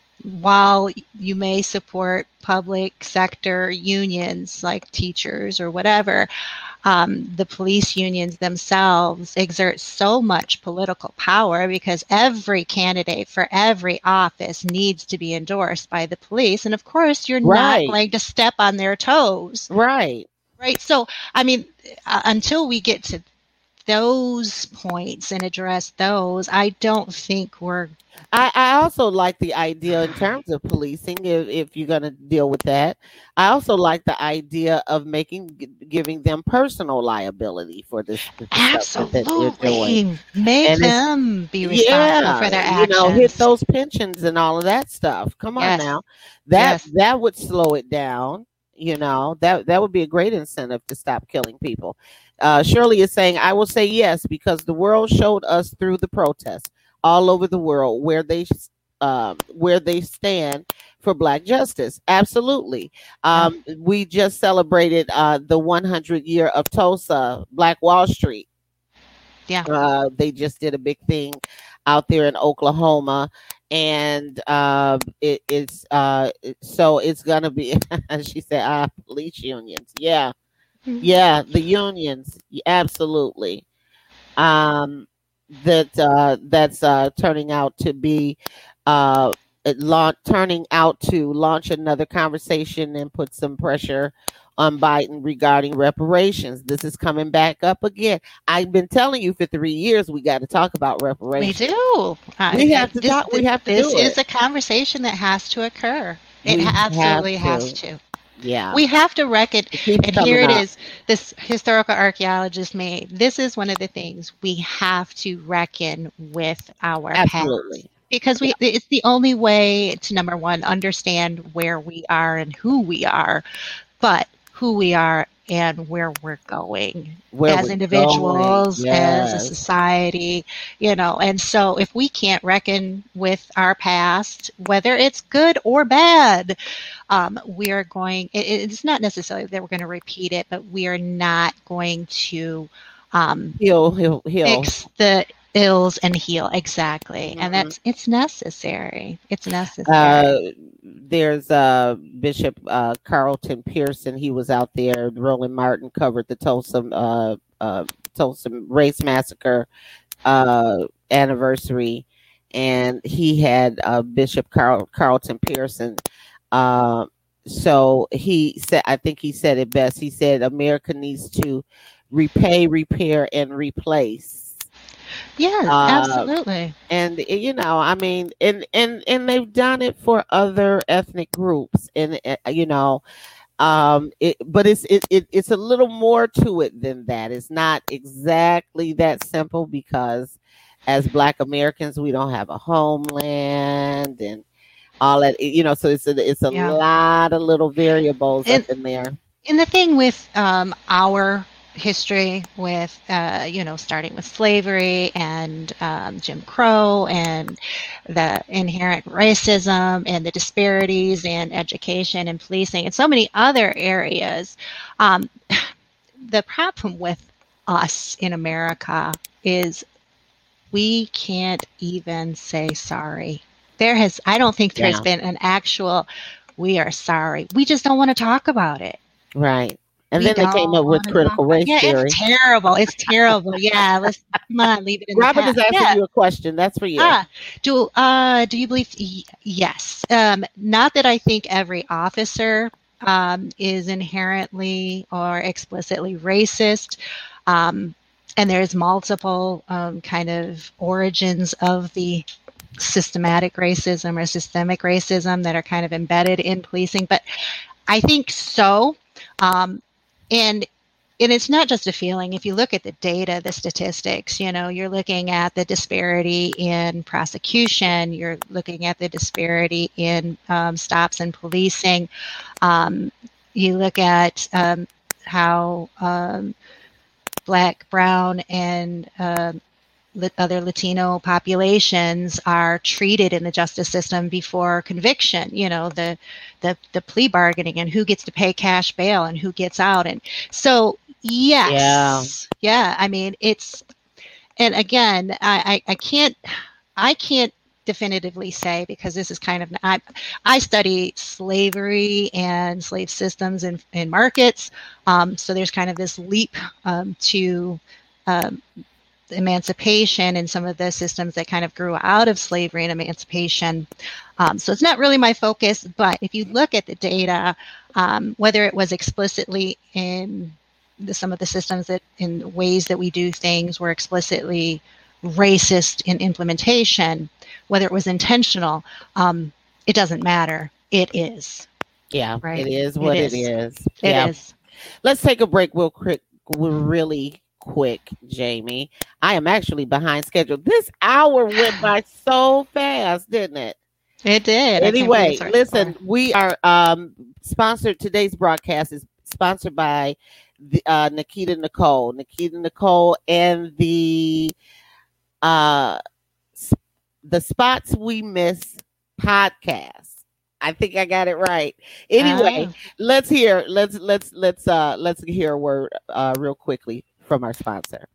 while you may support public sector unions like teachers or whatever, um, the police unions themselves exert so much political power because every candidate for every office needs to be endorsed by the police. And of course, you're
Right.
not going to step on their toes.
right.
Right. So, I mean, uh, until we get to those points and address those, I don't think we're.
I, I also like the idea in terms of policing, if, if you're going to deal with that. I also like the idea of making, g- giving them personal liability for this, for the stuff that they're doing.
Absolutely. Make
And it's-
them be responsible for their
you
actions.
know, hit those pensions and all of that stuff. Come on
Yes.
now, that
Yes.
that would slow it down. You know, that that would be a great incentive to stop killing people. Uh, Shirley is saying, I will say yes because the world showed us through the protests all over the world where they um, where they stand for Black justice. Absolutely. Um, we just celebrated uh, the one hundred year of Tulsa, Black Wall Street.
Yeah.
Uh, they just did a big thing out there in Oklahoma, and uh, it, it's uh, it- so it's gonna be. She said, "Ah, police unions, yeah,
Mhm.
yeah, the unions, y- absolutely." Um, that uh, that's uh, turning out to be uh, it launch, turning out to launch another conversation and put some pressure on Biden regarding reparations. This is coming back up again. I've been telling you for three years we got to talk about
We
reparations.
do. Uh,
We have to
this,
talk- we have to
This
do
is
it.
a conversation that has to occur. It
We have
absolutely has
to.
to.
Yeah,
We have to reckon.
it keeps
And here it
coming up.
is. This historical archaeologist made. This is one of the things we have to reckon with our past.
Absolutely.
Because we, it's the only way to, number one, understand where we are and who we are, but who we are and where we're going
Where
as
we're
individuals,
going,
as a
yes.
society, you know. And so if we can't reckon with our past, whether it's good or bad, um, we are going, it, it's not necessarily that we're going to repeat it, but we are not going to um,
Heal, heal, heal.
fix the ills and heal. Exactly.
Mhm.
And that's, it's necessary. It's necessary.
Uh, there's uh, Bishop uh, Carlton Pearson. He was out there. Roland Martin covered the Tulsa uh, uh, Tulsa race massacre uh, anniversary, and he had uh, Bishop Carl, Carlton Pearson. Uh, so he said, I think he said it best. He said America needs to repay, repair, and replace.
yeah,
uh,
absolutely.
And eh, you know, I mean, and and and they've done it for other ethnic groups, and uh, you know, um, it, but it's it, it it's a little more to it than that. It's not exactly that simple because, as Black Americans, we don't have a homeland and all that. You know, so it's a it's a
Yeah.
lot of little variables
And-
up in there.
And the thing with um, our history, with uh, you know, starting with slavery and um, Jim Crow and the inherent racism and the disparities in education and policing and so many other areas, um, the problem with us in America is we can't even say sorry. There has, I don't think there's
Yeah.
been an actual, we are sorry. We just don't want to talk about it.
Right. And
We
then they came
don't
up with
wanna
critical
talk-
race
Yeah,
theory.
it's terrible. It's terrible. Yeah, let's come on, leave it in
Robert
the
is
past.
asking
Yeah.
you a question. That's for you.
Ah, do uh do you believe? Y- yes. Um, not that I think every officer um, is inherently or explicitly racist. Um, and there's multiple um, kind of origins of the systematic racism or systemic racism that are kind of embedded in policing. But I think so. Um, and and it's not just a feeling. If you look at the data, the statistics, you know, you're looking at the disparity in prosecution, you're looking at the disparity in um, stops and policing. Um, you look at um, how um, Black, Brown, and um, other Latino populations are treated in the justice system before conviction, you know, the, the, the plea bargaining and who gets to pay cash bail and who gets out. And so, yes, yeah, yeah I mean, it's, and again, I, I, I can't, I can't definitively say, because this is kind of, I, I study slavery and slave systems and, and markets. Um, so there's kind of this leap um, to, um, emancipation and some of the systems that kind of grew out of slavery and emancipation. Um, so it's not really my focus, but if you look at the data, um, whether it was explicitly in the, some of the systems that in ways that we do things were explicitly racist in implementation, whether it was intentional, um, it doesn't matter. It is.
Yeah,
right.
It is what it is. It is.
It
yeah.
is.
Let's take a break real quick. We're really quick, Jamie. I am actually behind schedule. This hour went by so fast, didn't it?
It did.
Anyway, listen, we are um, sponsored. Today's broadcast is sponsored by the, uh, Nikita Nicole. Nikita Nicole and the uh, the Spots We Miss podcast. I think I got it right. Anyway, oh. let's hear. Let's let's let's uh let's hear a word uh real quickly from our sponsor.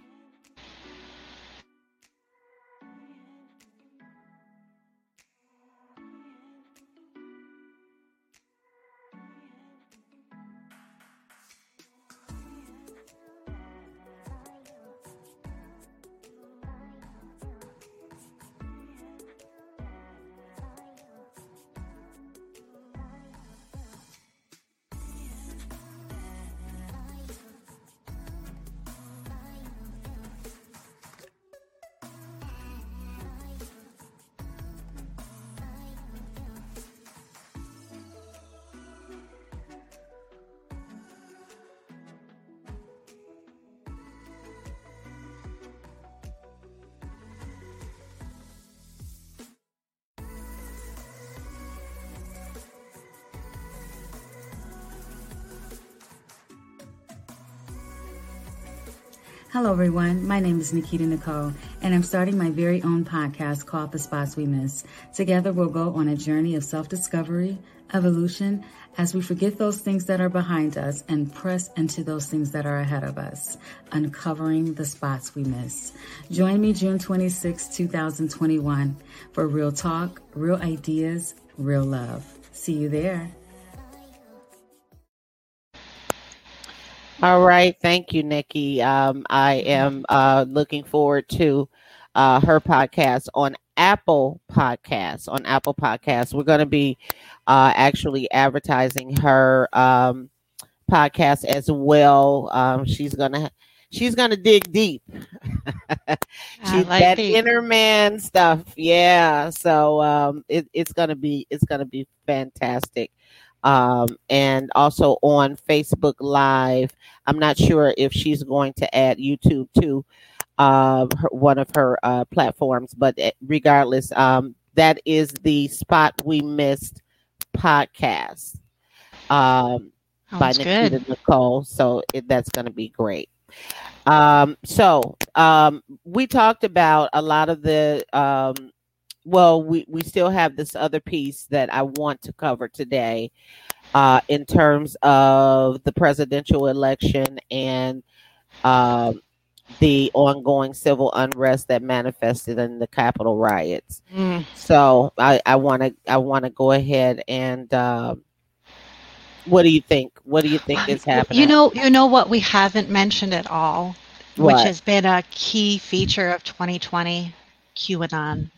Hello, everyone. My name is Nikita Nicole, and I'm starting my very own podcast called The Spots We Miss. Together, we'll go on a journey of self-discovery, evolution, as we forget those things that are behind us and press into those things that are ahead of us, uncovering the spots we miss. Join me June twenty-sixth, twenty twenty-one for real talk, real ideas, real love. See you there.
All right. Thank you, Nikki. Um, I am uh, looking forward to uh, her podcast on Apple Podcasts. On Apple Podcasts, we're going to be uh, actually advertising her um, podcast as well. Um, she's gonna she's gonna dig deep. She's
like
that
deep.
inner man stuff. Yeah. So um, it, it's gonna be it's gonna be fantastic. Um, and also on Facebook Live. I'm not sure if she's going to add YouTube to uh, her, one of her uh, platforms, but regardless, um, that is the Spot We Missed podcast um, by Nikita
good.
Nicole. So it, that's going to be great. Um, so um, we talked about a lot of the well, we, we still have this other piece that I want to cover today. uh, in terms of the presidential election and um, the ongoing civil unrest that manifested in the Capitol riots.
Mm.
So I want to I want to go ahead and uh, what do you think? What do you think is happening?
You know, you know what we haven't mentioned at all,
What?
which has been a key feature of twenty twenty, QAnon.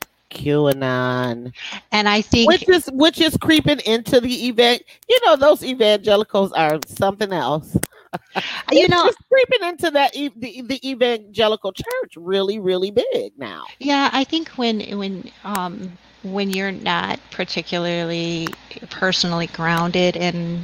QAnon,
and I think
which is which is creeping into the event. You know, those evangelicals are something else.
You know,
it's creeping into that e- the, the evangelical church really, really big now.
Yeah, I think when when um, when you're not particularly personally grounded in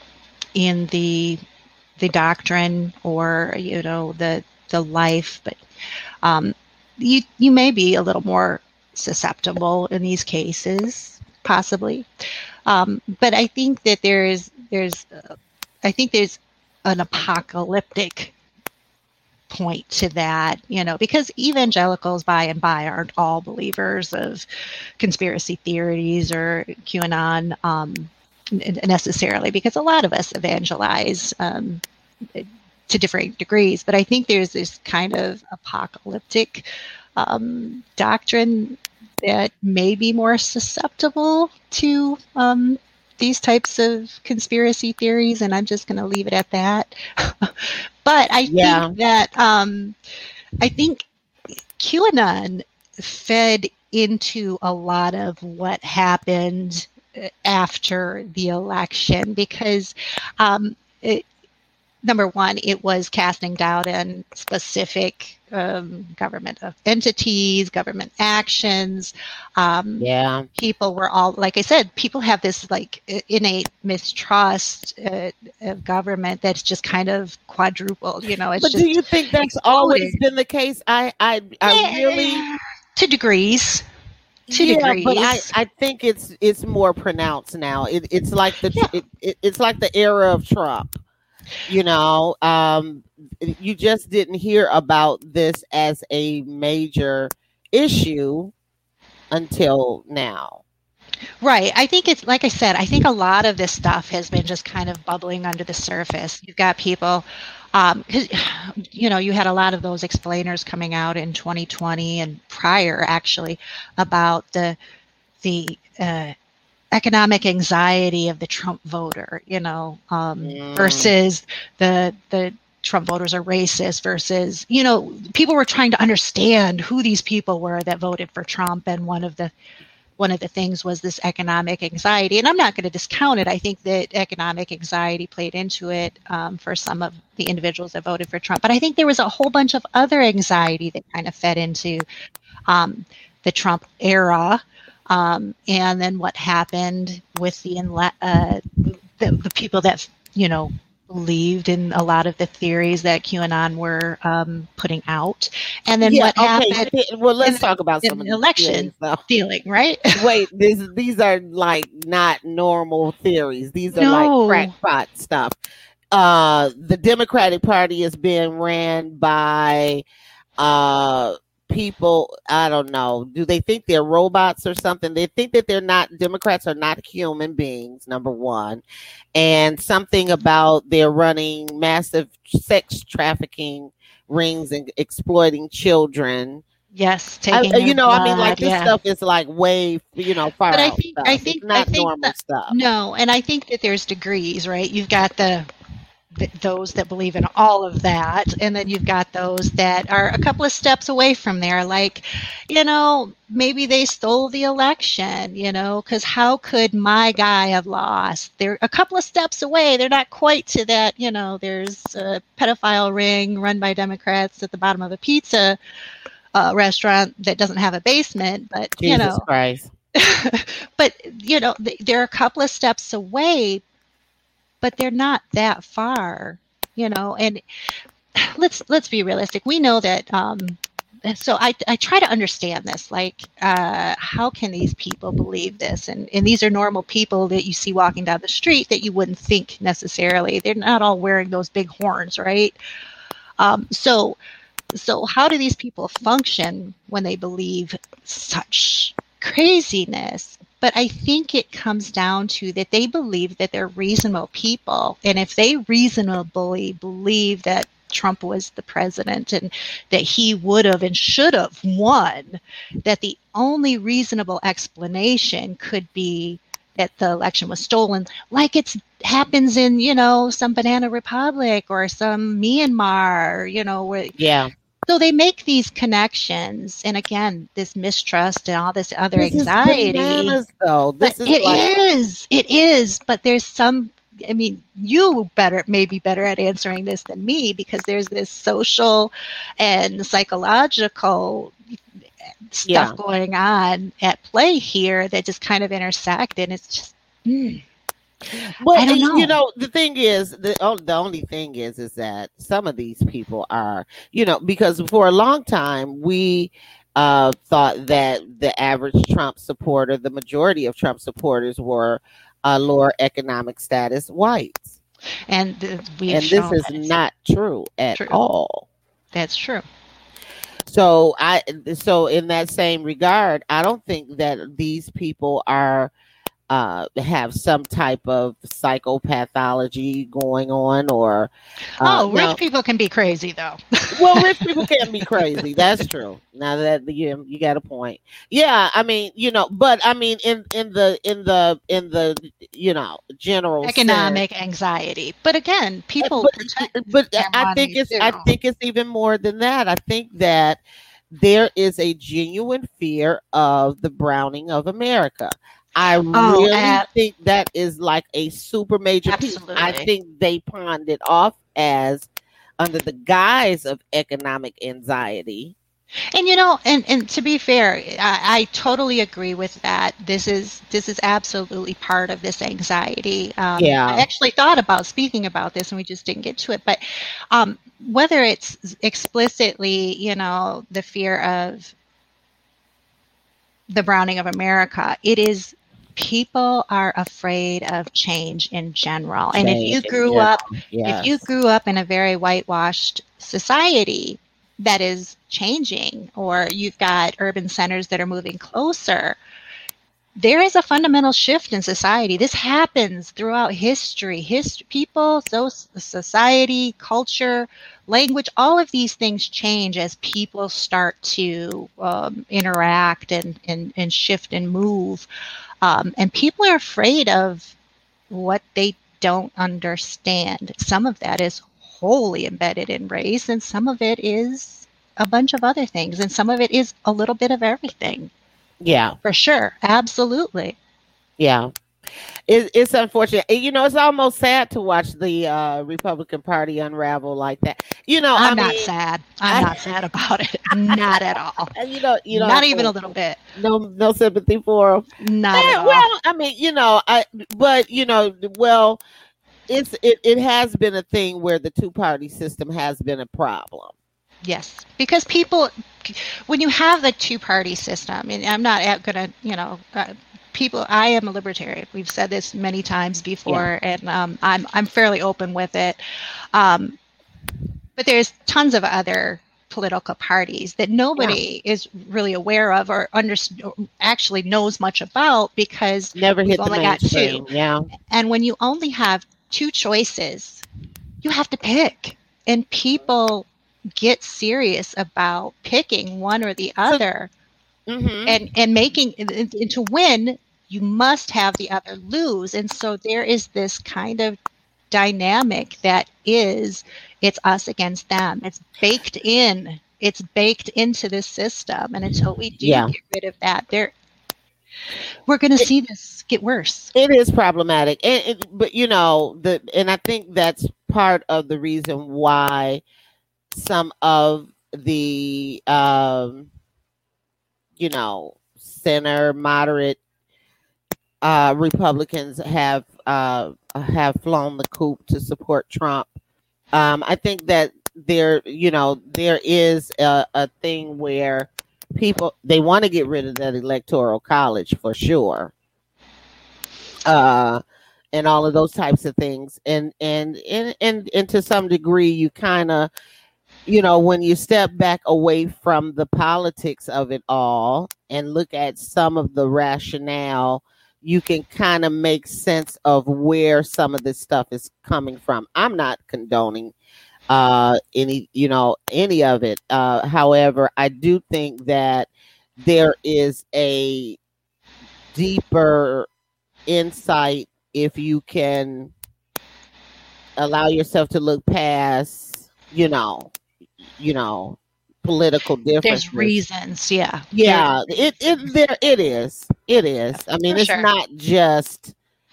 in the the doctrine or you know the the life, but um, you you may be a little more susceptible in these cases, possibly. Um, but I think that there is there's uh, I think there's an apocalyptic point to that, you know, because evangelicals by and by aren't all believers of conspiracy theories or QAnon um, necessarily, because a lot of us evangelize um, to differing degrees. But I think there's this kind of apocalyptic um, doctrine that may be more susceptible to um, these types of conspiracy theories, and I'm just going to leave it at that. But I
Yeah.
think that um, I think QAnon fed into a lot of what happened after the election because um, it, number one, it was casting doubt on specific um, government entities, government actions. Um,
Yeah.
People were all, like I said, people have this like innate mistrust uh, of government that's just kind of quadrupled. You know, it's
But
just
do you think that's
exploded.
always been the case? I, I, I really
to degrees. To
yeah,
degrees.
but I, I think it's it's more pronounced now. It, it's like the
Yeah.
it, it, it's like the era of Trump. You know, um, you just didn't hear about this as a major issue until now.
Right. I think it's like I said, I think a lot of this stuff has been just kind of bubbling under the surface. You've got people, um, 'cause, you know, you had a lot of those explainers coming out in twenty twenty and prior actually about the, the, uh, economic anxiety of the Trump voter, you know, um,
Mm.
versus the, the, Trump voters are racist versus, you know, people were trying to understand who these people were that voted for Trump. And one of the, one of the things was this economic anxiety. And I'm not going to discount it. I think that economic anxiety played into it um, for some of the individuals that voted for Trump. But I think there was a whole bunch of other anxiety that kind of fed into um, the Trump era. Um, and then what happened with the, uh, the, the people that, you know, believed in a lot of the theories that QAnon were um, putting out, and then
Yeah,
what
okay.
happened
Well, let's
in-
talk about
in
some of
the
the
election
theories, though.
stealing, right?
Wait, these these are like not normal theories. These are
No.
like crackpot stuff. Uh, the Democratic Party is being ran by uh people. I don't know. Do they think they're robots or something? They think that they're not. Democrats are not human beings. Number one, and something about they're running massive sex trafficking rings and exploiting children.
Yes,
I,
taking
you
your
know, I mean, like
blood,
this
yeah.
stuff is like way, you know, far
But I
out
think-
stuff.
I think-
it's not
I think
normal
that-
stuff.
No, and I think that there's degrees, right? You've got the, the those that believe in all of that, and then you've got those that are a couple of steps away from there. Like, you know, maybe they stole the election, you know, because how could my guy have lost? They're a couple of steps away. They're not quite to that, you know, there's a pedophile ring run by Democrats at the bottom of a pizza uh, restaurant that doesn't have a basement, but,
Jesus
you know.
Christ.
But you know th- they're a couple of steps away, but they're not that far, you know. And let's let's be realistic. We know that. Um, so I I try to understand this. Like, uh, how can these people believe this? And and these are normal people that you see walking down the street that you wouldn't think necessarily. They're not all wearing those big horns, right? Um, so so how do these people function when they believe such craziness? But I think it comes down to that they believe that they're reasonable people. And if they reasonably believe that Trump was the president and that he would have and should have won, that the only reasonable explanation could be that the election was stolen, like it happens in, you know, some banana republic or some Myanmar, you know, where
Yeah.
so they make these connections, and again, this mistrust and all this other
This is
anxiety.
bananas, though. This
But
is
it
like,
is, it is. But there's some. I mean, you better maybe better at answering this than me, because there's this social and psychological stuff
Yeah.
going on at play here that just kind of intersect, and it's just. Mm.
Well,
I don't know.
you know, the thing is, the oh, the only thing is, is that some of these people are, you know, because for a long time we uh, thought that the average Trump supporter, the majority of Trump supporters, were uh, lower economic status whites,
And th- we've
and this
shown
is
that it's
not true at
true.
all.
That's true.
So I, so in that same regard, I don't think that these people are. Uh, have some type of psychopathology going on, or uh,
Oh, rich
now,
people can be crazy, though.
well, rich people can be crazy. That's true. Now that you you got a point. Yeah, I mean, you know, but I mean, in in the in the in the you know general
Economic
sense,
anxiety. But again, people
but
protect
but
their
I think
money
it's I
too.
think it's even more than that. I think that there is a genuine fear of the browning of America. I
Oh,
really
ab-
think that is like a super major piece. I
absolutely.
think they pawned it off as under the guise of economic anxiety.
And you know, and, and to be fair, I, I totally agree with that. This is this is absolutely part of this anxiety. Um, I
Yeah.
actually thought about speaking about this, and we just didn't get to it. But um, whether it's explicitly, you know, the fear of the browning of America, it is people are afraid of change in general. And if you
Change in
grew
general.
up, if you
Yes.
grew up in a very whitewashed society that is changing, or you've got urban centers that are moving closer, there is a fundamental shift in society. This happens throughout history. Hist- people, so society, culture, language, all of these things change as people start to um, interact and, and, and shift and move. Um, and people are afraid of what they don't understand. Some of that is wholly embedded in race, and some of it is a bunch of other things, and some of it is a little bit of everything.
Yeah.
For sure. Absolutely.
Yeah. It, it's unfortunate. You know, it's almost sad to watch the uh, Republican Party unravel like that. You know,
I'm
I
not
mean,
sad. I'm
I-
not sad about it. Not at all.
and you know, you know,
Not
I
even a
feel
little bit.
no no sympathy for them.
Not at
Eh,
all.
well, I mean, you know, I but you know, well, it's it, it has been a thing where the two party system has been a problem.
Yes, because people, when you have the two-party system, and I'm not going to, you know, uh, people. I am a libertarian. We've said this many times before, and um, I'm I'm fairly open with it. Um, but there's tons of other political parties that nobody is really aware of or under, actually knows much about, because
Never
we've
hit the
only got
mainstream.
two.
Yeah.
And when you only have two choices, you have to pick. And people get serious about picking one or the other.
Mm-hmm.
and and making and, and to win, you must have the other lose. And so there is this kind of dynamic that is, it's us against them. It's baked in. It's baked into this system. And until we do
Yeah.
get rid of that, there we're going to see this get worse.
It is problematic, and it, but you know the, and I think that's part of the reason why some of the, um, you know, center moderate uh, Republicans have uh, have flown the coop to support Trump. Um, I think that there, you know, there is a, a thing where people, they want to get rid of that electoral college for sure. Uh, and all of those types of things. And, and, and, and, and to some degree, you kind of, you know, when you step back away from the politics of it all and look at some of the rationale, you can kind of make sense of where some of this stuff is coming from. I'm not condoning uh, any, you know, any of it. Uh, however, I do think that there is a deeper insight if you can allow yourself to look past, you know, you know, political differences.
There's reasons, yeah.
Yeah, it it there it is. It is. I mean,
For
it's
sure.
not just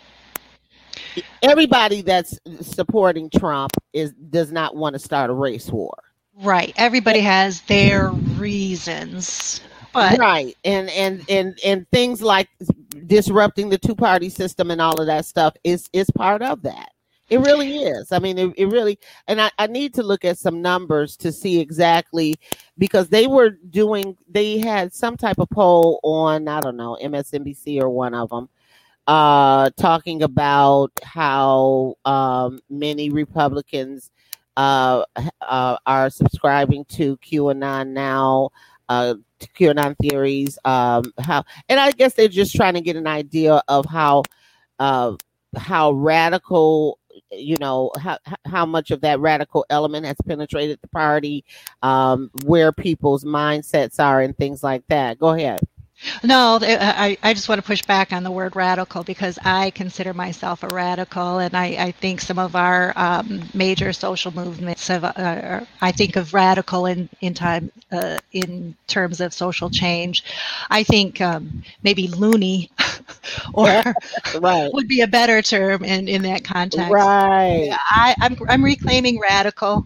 everybody that's supporting Trump is does not want to start a race war.
Right. Everybody has their reasons. But
Right. And and and and things like disrupting the two-party system and all of that stuff is is part of that. It really is. I mean, it, it really, and I, I need to look at some numbers to see exactly, because they were doing, they had some type of poll on, I don't know, M S N B C or one of them, uh, talking about how um, many Republicans uh, uh, are subscribing to QAnon now, uh, to QAnon theories, um, how, and I guess they're just trying to get an idea of how, uh, how radical, you know, how how much of that radical element has penetrated the party, um, where people's mindsets are and things like that. Go ahead.
no, I, I just want to push back on the word radical, because I consider myself a radical, and I, I think some of our um, major social movements have, uh, I think of radical in in time uh, in terms of social change. I think um, maybe loony or
Right.
would be a better term in, in that context.
Right.
I, I'm I'm reclaiming radical.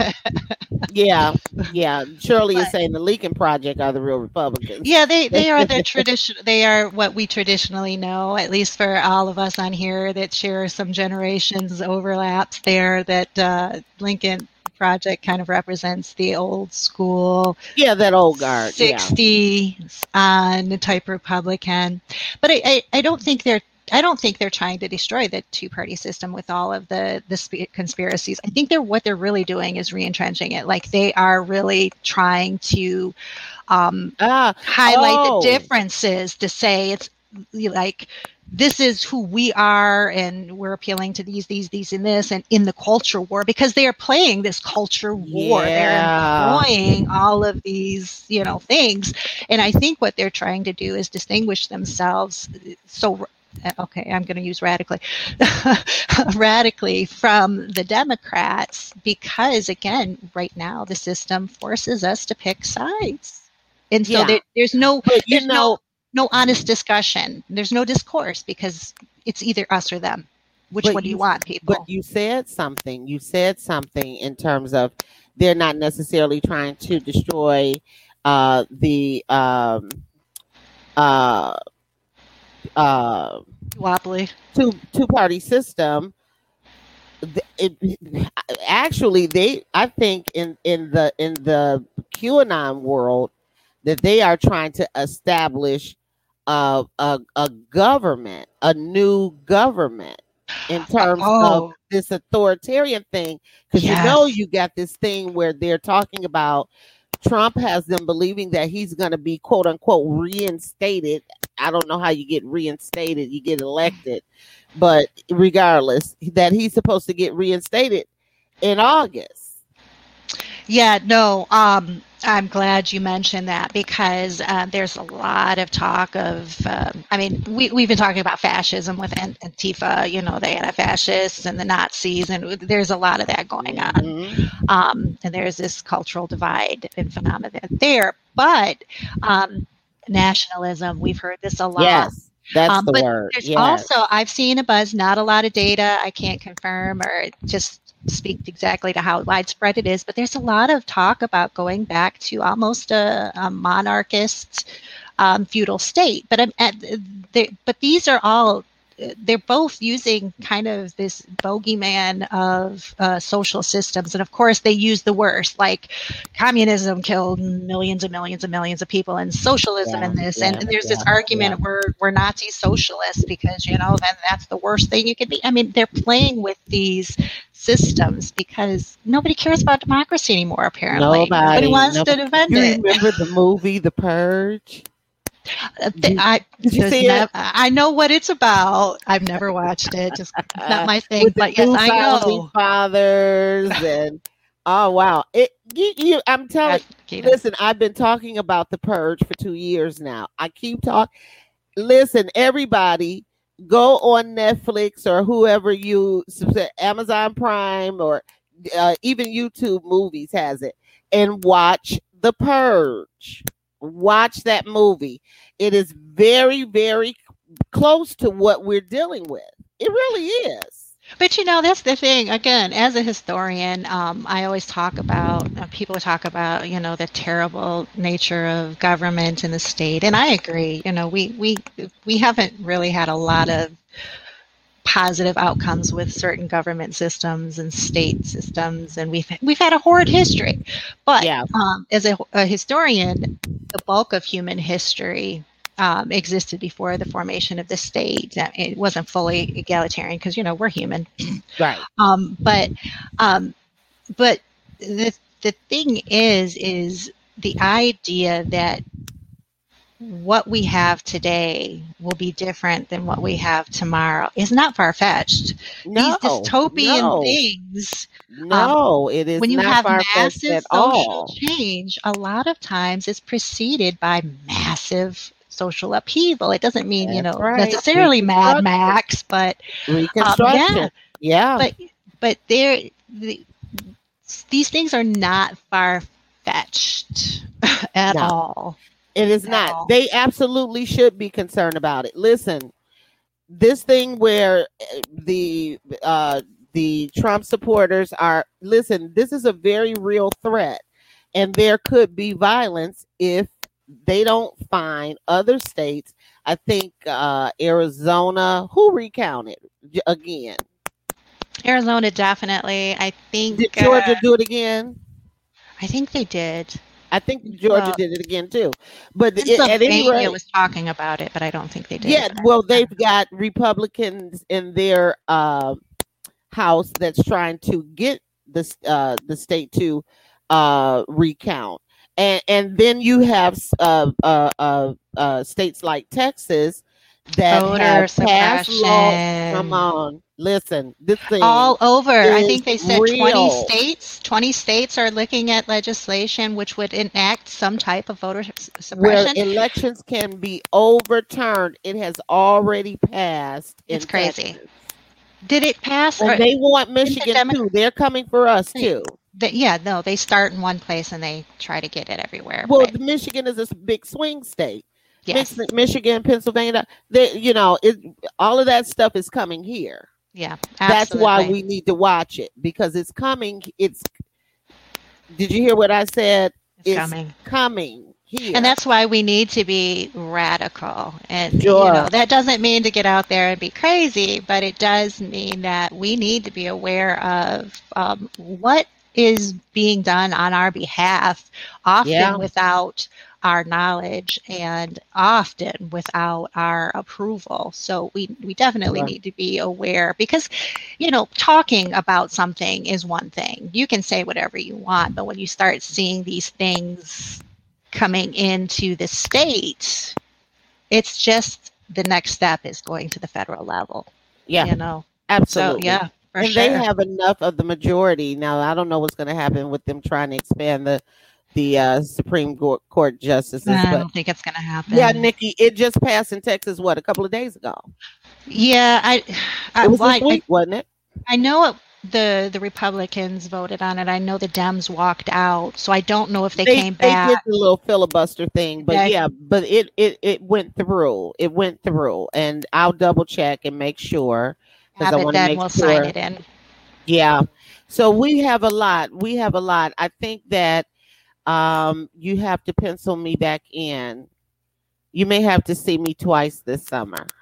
Yeah. Yeah. Shirley is
But-
saying the Lincoln Project are the real Republicans.
Yeah, they, they are the tradition. They are what we traditionally know, at least for all of us on here that share some generations overlaps there. That uh, Lincoln Project kind of represents the old school
Yeah, that old guard. Yeah.
sixties on type Republican. But I, I, I don't think they're I don't think they're trying to destroy the two-party system with all of the the sp- conspiracies. I think they're what they're really doing is re-entrenching it. Like they are really trying to um,
Ah,
highlight
oh.
the differences to say it's like this is who we are, and we're appealing to these, these, these, and this, and in the culture war, because they are playing this culture war.
Yeah.
They're employing all of these, you know, things, and I think what they're trying to do is distinguish themselves. So, okay, I'm going to use radically, radically from the Democrats, because again, right now the system forces us to pick sides, and so
Yeah.
there, there's no,
But you
there's
know,
no. No honest discussion. There's no discourse, because it's either us or them. Which
But
one do you
you-
want, people?
But you said something. You said something in terms of they're not necessarily trying to destroy uh, the um, uh, uh,
Duopoly.
two two party system. Th- It, actually, they I think in in the in the QAnon world that they are trying to establish uh, a a government, a new government, in terms of
Oh.
this authoritarian thing, because you know
Yes.
you got this thing where they're talking about Trump has them believing that he's going to be quote unquote reinstated. I don't know how you get reinstated, you get elected, but regardless, that he's supposed to get reinstated in August.
Yeah, no, um, I'm glad you mentioned that, because uh, there's a lot of talk of, um, I mean, we, we've been talking about fascism with An- Antifa, you know, the anti-fascists and the Nazis, and there's a lot of that going on.
Mhm.
Um, and there's this cultural divide and phenomenon there. But um, nationalism, we've heard this a lot.
Yes, that's
Um,
the
but
word.
There's
Yes.
also, I've seen a buzz, not a lot of data. I can't confirm or just speak exactly to how widespread it is, but there's a lot of talk about going back to almost a, a monarchist um, feudal state. But I'm at, they, but these are all they're both using kind of this bogeyman of uh, social systems. And of course, they use the worst, like communism killed millions and millions and millions of people, and socialism
Yeah,
in this.
yeah,
and, and there's
yeah,
this argument
yeah.
we're, we're Nazi socialists because, you know, then that's the worst thing you could be. I mean, they're playing with these systems because nobody cares about democracy anymore, apparently.
Nobody,
Nobody wants
nobody.
to defend
You
it.
remember the movie The Purge?
Uh, th- I,
Did you
there's
see it?
nev- I know what it's about. I've never watched it. Just not my thing.
With the
But yes,
two
I
founding
know.
fathers and oh wow, it. You, you, I'm telling.
Yes, Keita.
Listen, I've been talking about The Purge for two years now. I keep talking. Listen, everybody, go on Netflix or whoever you Amazon Prime or uh, even YouTube Movies has it, and watch The Purge. Watch that movie. It is very, very close to what we're dealing with. It really is.
But you know, that's the thing. Again, as a historian, um, I always talk about, uh, people talk about, you know, the terrible nature of government and the state. And I agree. You know, we, we, we haven't really had a lot of positive outcomes with certain government systems and state systems, and we've we've had a horrid history. But
Yeah.
um, as a, a historian, the bulk of human history um, existed before the formation of the state. Uh, It wasn't fully egalitarian because, you know, we're human.
Right.
Um, but um, but the the thing is is the idea that what we have today will be different than what we have tomorrow is not far-fetched.
No.
These dystopian
no.
things,
No, it is
when you
not
have
far-fetched
massive
at
social
all.
change, a lot of times it's preceded by massive social upheaval. It doesn't mean, you
That's
know,
right.
necessarily Mad
Reconstruction.
Max, but um,
Reconstruction.
yeah,
Yeah.
but but they're the, these things are not far-fetched at
No.
all.
It is
No.
not. They absolutely should be concerned about it. Listen, this thing where uh, the uh, the Trump supporters are, listen, this is a very real threat, and there could be violence if they don't find other states. I think uh, Arizona, who recounted J- again?
Arizona definitely. I think
Did Georgia
uh,
do it again?
I think they did.
I think Georgia
Well,
did it again too. But it, at any
Pennsylvania
rate,
was talking about it, but I don't think they did.
yeah, well, they've got Republicans in their uh, house that's trying to get this uh, the state to uh, recount, and and then you have uh, uh, uh, uh, states like Texas that
Voter
have passed laws.
suppression.
Come on, listen, this thing
All over. I
is
think they said
real.
twenty states. twenty states are looking at legislation which would enact some type of voter s-
where
suppression.
elections can be overturned. It has already passed. In
It's crazy.
Texas.
Did it pass?
And
Or,
they want Michigan
Demo-
too. They're coming for us
Hey,
too.
the, yeah, no, they start in one place and they try to get it everywhere.
Well,
but
Michigan is a s- big swing state.
yes,
Mich- Michigan, Pennsylvania, they, you know, it, all of that stuff is coming here.
yeah,
That's why
absolutely.
we need to watch it because it's coming. It's. Did you hear what I said?
It's
It's
coming.
coming here.
And that's why we need to be radical. And,
Sure.
you know, that doesn't mean to get out there and be crazy, but it does mean that we need to be aware of um, what is being done on our behalf, often
Yeah.
without our knowledge and often without our approval. So we, we definitely
Sure.
need to be aware because, you know, talking about something is one thing. You can say whatever you want, but when you start seeing these things coming into the state, it's just the next step is going to the federal level.
Yeah,
You know,
absolutely.
so yeah, for
And
sure.
they have enough of the majority now. I don't know what's going to happen with them trying to expand the the uh, Supreme Court, Court justices,
I
but
don't think it's going to happen.
yeah, Nikki, it just passed in Texas. What, a couple of days ago?
Yeah, I, I,
It was
well,
this
I,
week, wasn't it?
I know it, the the Republicans voted on it. I know the Dems walked out, so I don't know if they,
They,
came
they did
back.
the little filibuster thing, but
Yeah.
yeah, but it, it it went through. It went through, and I'll double check and make sure because I
Abbott
want to
then
make
will
sure.
sign it in.
Yeah. So we have a lot. We have a lot. I think that um, you have to pencil me back in. You may have to see me twice this summer.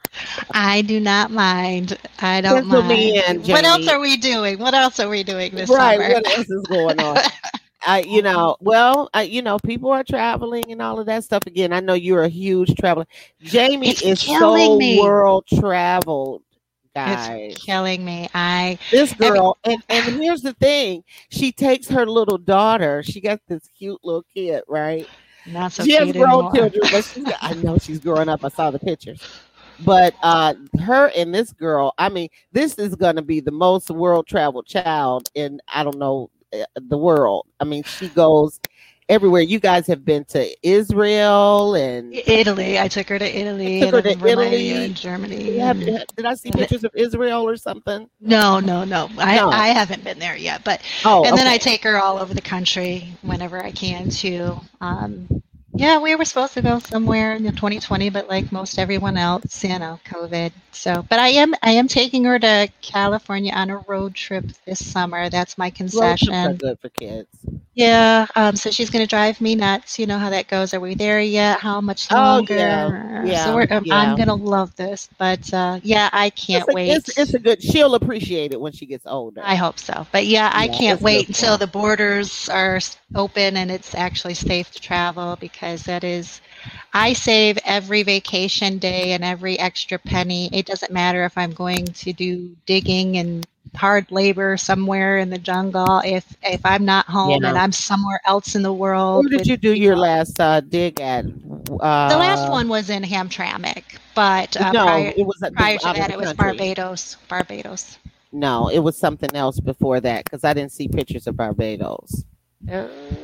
I do not mind. I don't
Pencil
mind.
me in,
What else
Jamie.
are we doing? What else are we doing this
Right.
summer?
What else is going on? I, you know, well, I, you know, people are traveling and all of that stuff. Again, I know you're a huge traveler. Jamie
It's
is
killing
so
me.
world traveled, guys.
It's killing me. I
This
every,
girl, and, and here's the thing: she takes her little daughter. She got this cute little kid, right?
not so
She has
cute
grown
anymore.
children, but she's got, I know she's growing up. I saw the pictures. But uh, her and this girl, I mean, this is going to be the most world traveled child in, I don't know, uh, the world. I mean, she goes everywhere. You guys have been to Israel and
Italy. I took her to Italy
took her
and
to
Romania
Italy.
and Germany.
You have-
and-
did I see
and-
pictures of Israel or something?
No, no, no. I,
No.
I haven't been there yet. But
Oh,
and then
okay.
I take her all over the country whenever I can too. Um, yeah, we were supposed to go somewhere in twenty twenty, but like most everyone else, you know, COVID. So, but I am I am taking her to California on a road trip this summer. That's my
Road trips
concession.
are good for kids.
Yeah, um, so she's going to drive me nuts. You know how that goes. Are we there yet? How much
Oh,
longer?
yeah. Yeah,
So we're, um,
yeah.
I'm going to love this. But uh, yeah, I can't
It's a,
wait.
it's, it's a good. She'll appreciate it when she gets older.
I hope so. But yeah, I
Yeah,
can't
it's
wait
good
until
fun.
the borders are s- open and it's actually safe to travel, because that is, I save every vacation day and every extra penny. It doesn't matter if I'm going to do digging and hard labor somewhere in the jungle. If if I'm not home
Yeah.
and I'm somewhere else in the world.
Where did
with
you do your
people.
last uh, dig at? Uh,
The last one was in Hamtramck, but uh,
no,
prior,
it was at the,
prior to
out of
that
the
it was
country.
Barbados. Barbados.
No, it was something else before that because I didn't see pictures of Barbados.
Uh,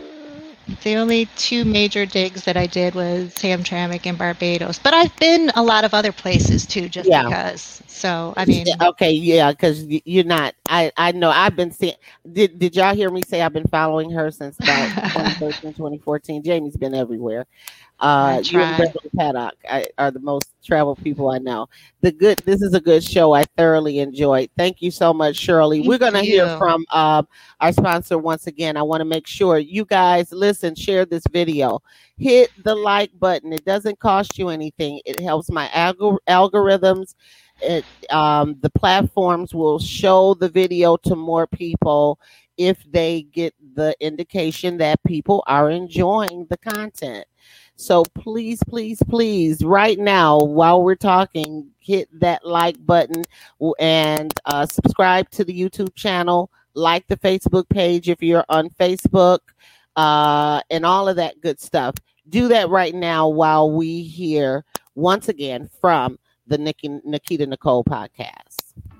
the only two major digs that I did was Hamtramck and Barbados, but I've been a lot of other places too, just
Yeah.
because. So I mean,
Yeah, okay, yeah, because you're not. I I know. I've been seeing. Did Did y'all hear me say I've been following her since about twenty thirteen, twenty fourteen? Jamie's been everywhere. Uh,
I
you and
tried.
Beverly Paddock I, are the most traveled people I know. The good. This is a good show. I thoroughly enjoyed. Thank you so much, Shirley.
Thank
We're gonna hear
you.
from uh, our sponsor once again. I want to make sure you guys listen, share this video, hit the like button. It doesn't cost you anything. It helps my algor- algorithms. It um, the platforms will show the video to more people if they get the indication that people are enjoying the content. So please, please, please, right now, while we're talking, hit that like button and uh, subscribe to the YouTube channel, like the Facebook page if you're on Facebook, uh, and all of that good stuff. Do that right now while we hear once again from the Nikki, Nikita Nicole podcast.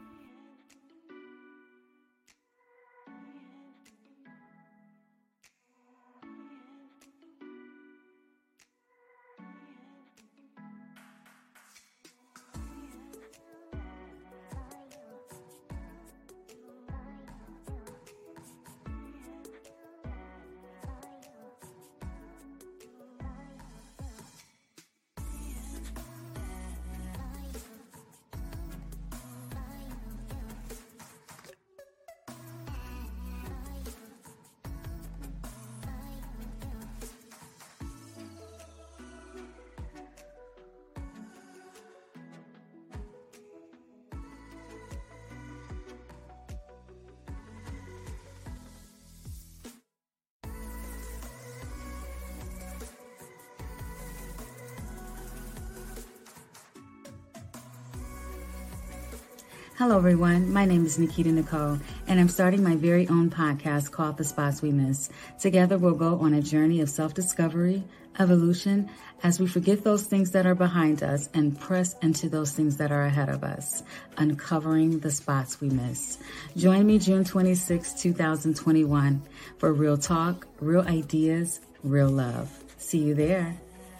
Hello, everyone. My name is Nikita Nicole, and I'm starting my very own podcast called The Spots We Miss. Together, we'll go on a journey of self-discovery, evolution, as we forget those things that are behind us and press into those things that are ahead of us, uncovering the spots we miss. Join me June twenty-sixth, twenty twenty-one for real talk, real ideas, real love. See you there.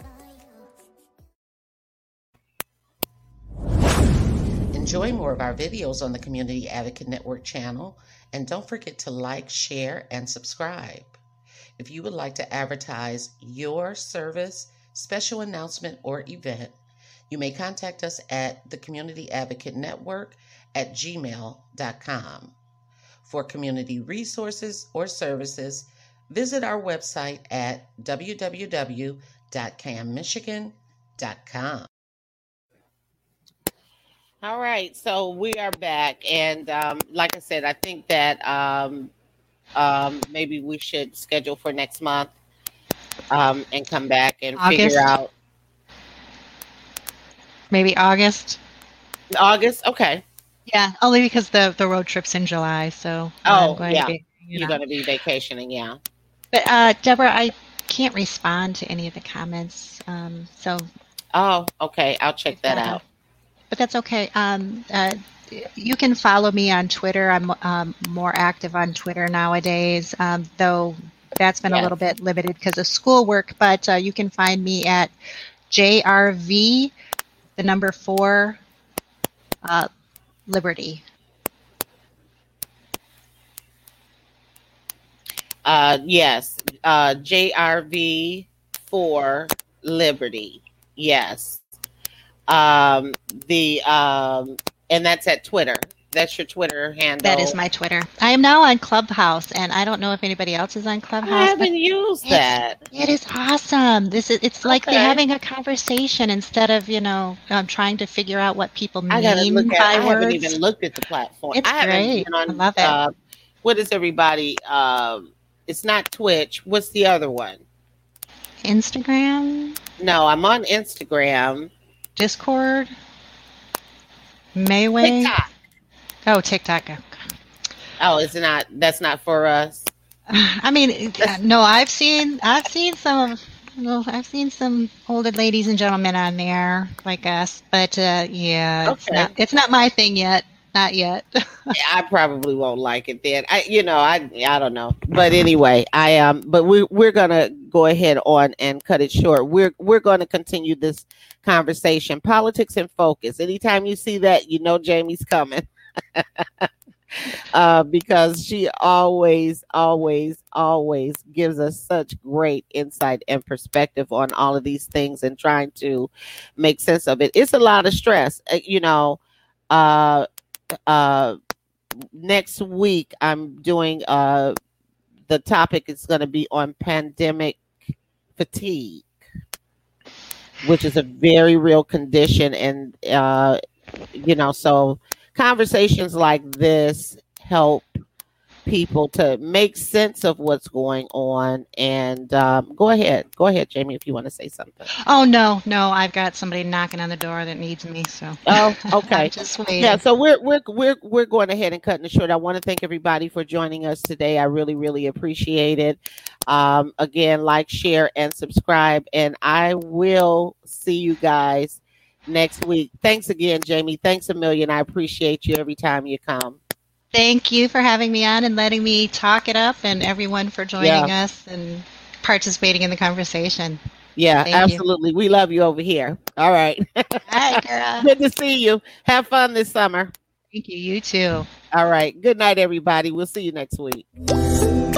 Enjoy more of our videos on the Community Advocate Network channel, and don't forget to like, share, and subscribe. If you would like to advertise your service, special announcement, or event, you may contact us at the Community Advocate Network at gmail dot com. For community resources or services, visit our website at w w w dot cam michigan dot com.
All right, so we are back, and um, like I said, I think that um, um, maybe we should schedule for next month um, and come back and
August?
figure out
Maybe August.
August. Okay.
Yeah, only because the the road trip's in July, so
Oh,
I'm going
yeah.
to be, you
You're
know.
going to be vacationing, yeah.
But uh, Deborah, I can't respond to any of the comments, um, so
Oh, okay. I'll check that
uh,
out.
but that's okay. Um, uh, you can follow me on Twitter. I'm um, more active on Twitter nowadays, um, though that's been a
Yes.
little bit limited because of schoolwork. But uh, you can find me at J R V, the number four, uh, Liberty.
Uh, yes. Uh, J R V for Liberty. Yes. Um, the um, and that's at Twitter. That's your Twitter handle.
That is my Twitter. I am now on Clubhouse, and I don't know if anybody else is on
I
Clubhouse. But
haven't used
it's,
that.
it is awesome. This is it's like
Okay.
they're having a conversation instead of you know um, trying to figure out what people
I gotta
mean
look at.
by
I haven't
words.
even looked at the platform.
It's
I haven't
great.
been on.
I love it.
Uh, what is everybody? Um, it's not Twitch. What's the other one?
Instagram,
No, I'm on Instagram.
Discord, Mayway.
TikTok.
Oh, TikTok.
Oh, it's not. That's not for us.
I mean, uh, no, I've seen I've seen some of well, I've seen some older ladies and gentlemen on there like us, but uh, yeah, it's
Okay.
not it's not my thing yet. Not yet.
Yeah, I probably won't like it then. I, you know, I, I don't know. But anyway, I um, but we we're gonna go ahead on and cut it short. We're we're going to continue this conversation, politics in focus. Anytime you see that, you know Jamie's coming, uh, because she always, always, always gives us such great insight and perspective on all of these things and trying to make sense of it. It's a lot of stress, uh, you know. Uh, uh next week I'm doing uh the topic is going to be on pandemic fatigue, which is a very real condition, and uh you know, so conversations like this help people to make sense of what's going on. And um go ahead go ahead Jamie, if you want to say something.
Oh no, no, I've got somebody knocking on the door that needs me, so
Oh, okay.
I'm just waiting.
Yeah, so we're we're we're we're going ahead and cutting it short. I want to thank everybody for joining us today. I really, really appreciate it. Um, again, like, share, and subscribe, and I will see you guys next week. Thanks again, Jamie. Thanks a million. I appreciate you every time you come.
Thank you for having me on and letting me talk it up, and everyone for joining
Yeah.
us and participating in the conversation.
Yeah,
Thank you.
absolutely. We love you over here. All right.
Hi, girl.
Good to see you. Have fun this summer.
Thank you. You too.
All right. Good night, everybody. We'll see you next week.